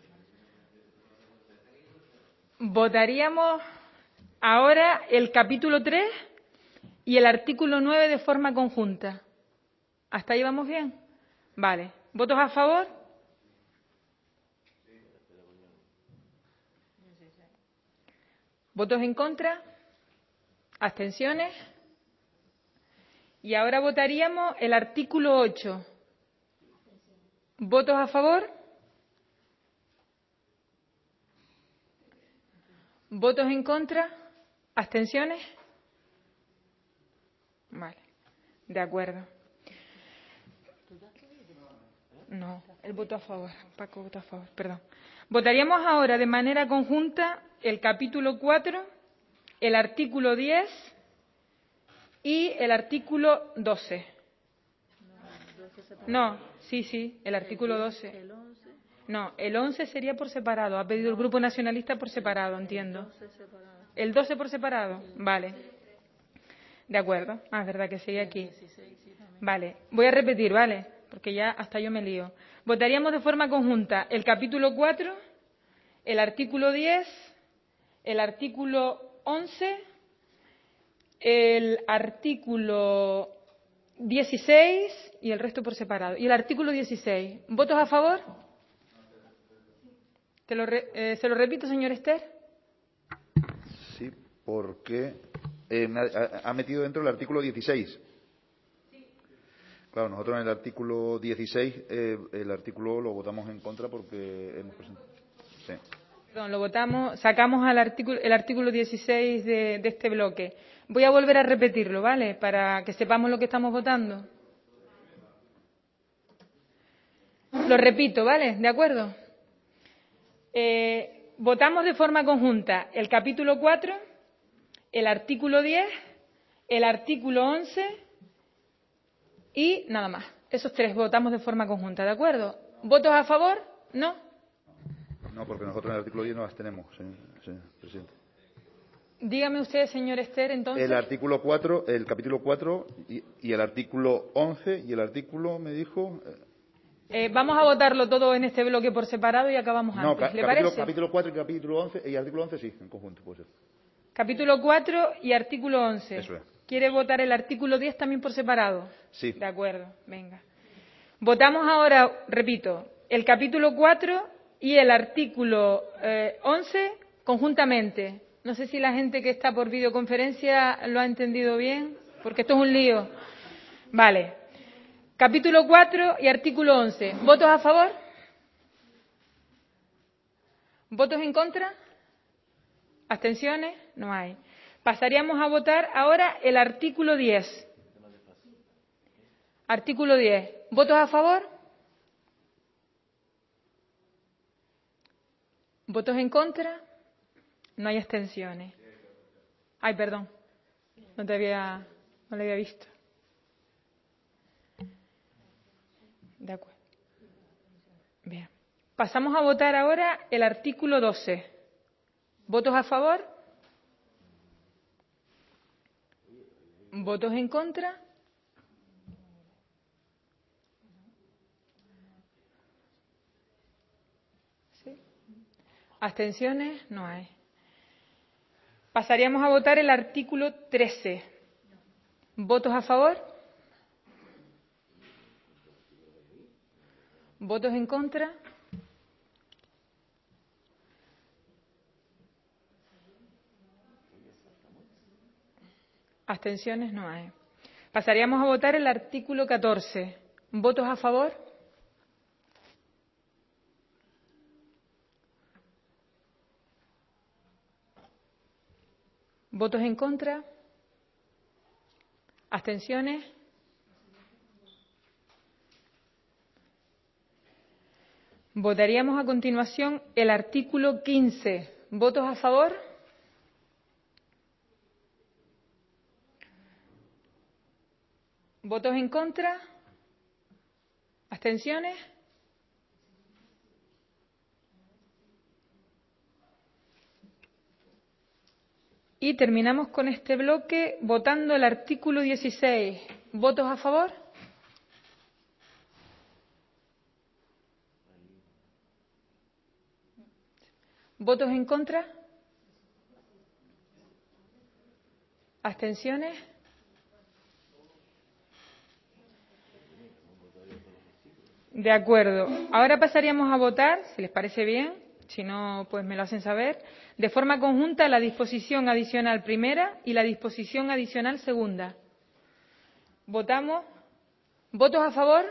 Votaríamos ahora el capítulo 3 y el artículo 9 de forma conjunta. ¿Hasta ahí vamos bien? Vale. ¿Votos a favor? ¿Votos en contra? ¿Abstenciones? Y ahora votaríamos el artículo 8. ¿Votos a favor? ¿Votos en contra? ¿Abstenciones? Vale, de acuerdo. No, el voto a favor. Paco vota a favor, perdón. Votaríamos ahora de manera conjunta el capítulo 4, el artículo 10 y el artículo 12. No, sí, el artículo 12. No, el 11 sería por separado. Ha pedido el Grupo Nacionalista por separado, entiendo. ¿El 12 por separado? Vale. De acuerdo. Ah, es verdad que sigue aquí. Vale. Voy a repetir, ¿vale? Porque ya hasta yo me lío. Votaríamos de forma conjunta el capítulo 4, el artículo 10, el artículo 11, el artículo 16 y el resto por separado. Y el artículo 16. ¿Votos a favor? ¿Se lo repito, señor Ester? Sí, porque ha metido dentro el artículo 16. Claro, nosotros en el artículo 16, el artículo lo votamos en contra porque hemos presentado. Sí. Perdón, lo votamos, sacamos el artículo 16 de este bloque. Voy a volver a repetirlo, ¿vale? Para que sepamos lo que estamos votando. Lo repito, ¿vale? ¿De acuerdo? Votamos de forma conjunta el capítulo 4, el artículo 10, el artículo 11 y nada más. Esos tres votamos de forma conjunta, ¿de acuerdo? ¿Votos a favor? ¿No? No, porque nosotros en el artículo 10 no las tenemos, señor presidente. Dígame usted, señor Ester, entonces. El artículo 4, el capítulo 4 y el artículo 11 y el artículo, me dijo... vamos a votarlo todo en este bloque por separado y acabamos antes. ¿Le parece? Capítulo 4 y capítulo 11 y artículo 11 sí, en conjunto, puede ser. Capítulo 4 y artículo 11. Eso es. ¿Quiere votar el artículo 10 también por separado? Sí. De acuerdo, venga. Votamos ahora, repito, el capítulo 4 y el artículo 11 conjuntamente. No sé si la gente que está por videoconferencia lo ha entendido bien, porque esto es un lío. Vale. Capítulo 4 y artículo 11. ¿Votos a favor? ¿Votos en contra? ¿Abstenciones? No hay. Pasaríamos a votar ahora el artículo 10. Artículo 10. ¿Votos a favor? ¿Votos en contra? No hay abstenciones. Ay, perdón. No le había visto. De acuerdo. Bien. Pasamos a votar ahora el artículo 12. ¿Votos a favor? ¿Votos en contra? ¿Sí? ¿Abstenciones? No hay. Pasaríamos a votar el artículo 13. ¿Votos a favor? ¿Votos en contra? Abstenciones no hay. Pasaríamos a votar el artículo 14. ¿Votos a favor? ¿Votos en contra? ¿Abstenciones? Votaríamos a continuación el artículo 15. ¿Votos a favor? ¿Votos en contra? ¿Abstenciones? Y terminamos con este bloque votando el artículo 16. ¿Votos a favor? ¿Votos en contra? ¿Abstenciones? De acuerdo. Ahora pasaríamos a votar, si les parece bien, si no, pues me lo hacen saber, de forma conjunta la disposición adicional primera y la disposición adicional segunda. Votamos. ¿Votos a favor?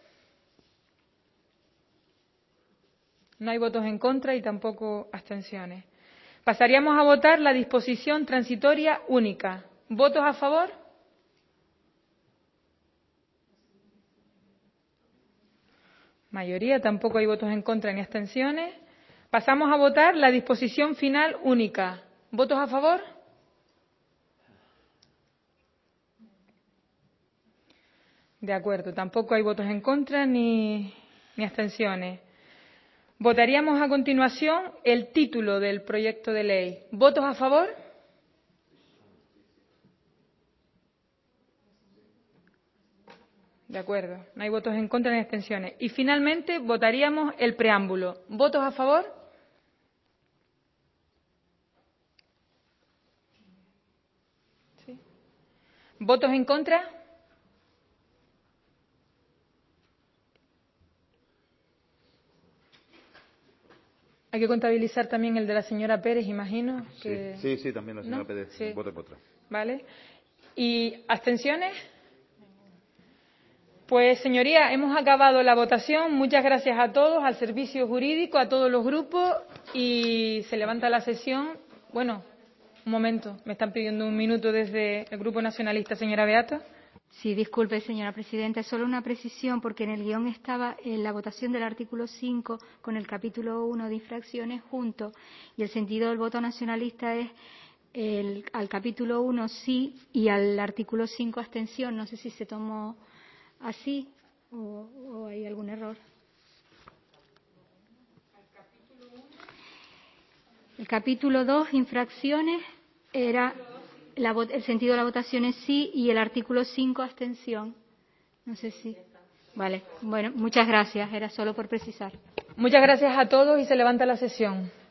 No hay votos en contra y tampoco abstenciones. Pasaríamos a votar la disposición transitoria única. ¿Votos a favor? Mayoría, tampoco hay votos en contra ni abstenciones. Pasamos a votar la disposición final única. ¿Votos a favor? De acuerdo, tampoco hay votos en contra ni abstenciones. Votaríamos a continuación el título del proyecto de ley. ¿Votos a favor? De acuerdo, no hay votos en contra ni abstenciones. Y finalmente votaríamos el preámbulo. ¿Votos a favor? ¿Sí? ¿Votos en contra? Hay que contabilizar también el de la señora Pérez, imagino. Que... Sí, también la señora ¿No? Pérez Sí. vota en contra. Vale. ¿Y abstenciones? Pues, señoría, hemos acabado la votación. Muchas gracias a todos, al servicio jurídico, a todos los grupos y se levanta la sesión. Bueno, un momento, me están pidiendo un minuto desde el Grupo Nacionalista, señora Beata. Sí, disculpe, señora presidenta, solo una precisión, porque en el guión estaba la votación del artículo 5 con el capítulo 1 de infracciones juntos, y el sentido del voto nacionalista es al capítulo 1 sí y al artículo 5 abstención. No sé si se tomó así o hay algún error. El capítulo 2, infracciones, era el sentido de la votación es sí y el artículo 5, abstención. No sé si. Vale, bueno, muchas gracias. Era solo por precisar. Muchas gracias a todos y se levanta la sesión.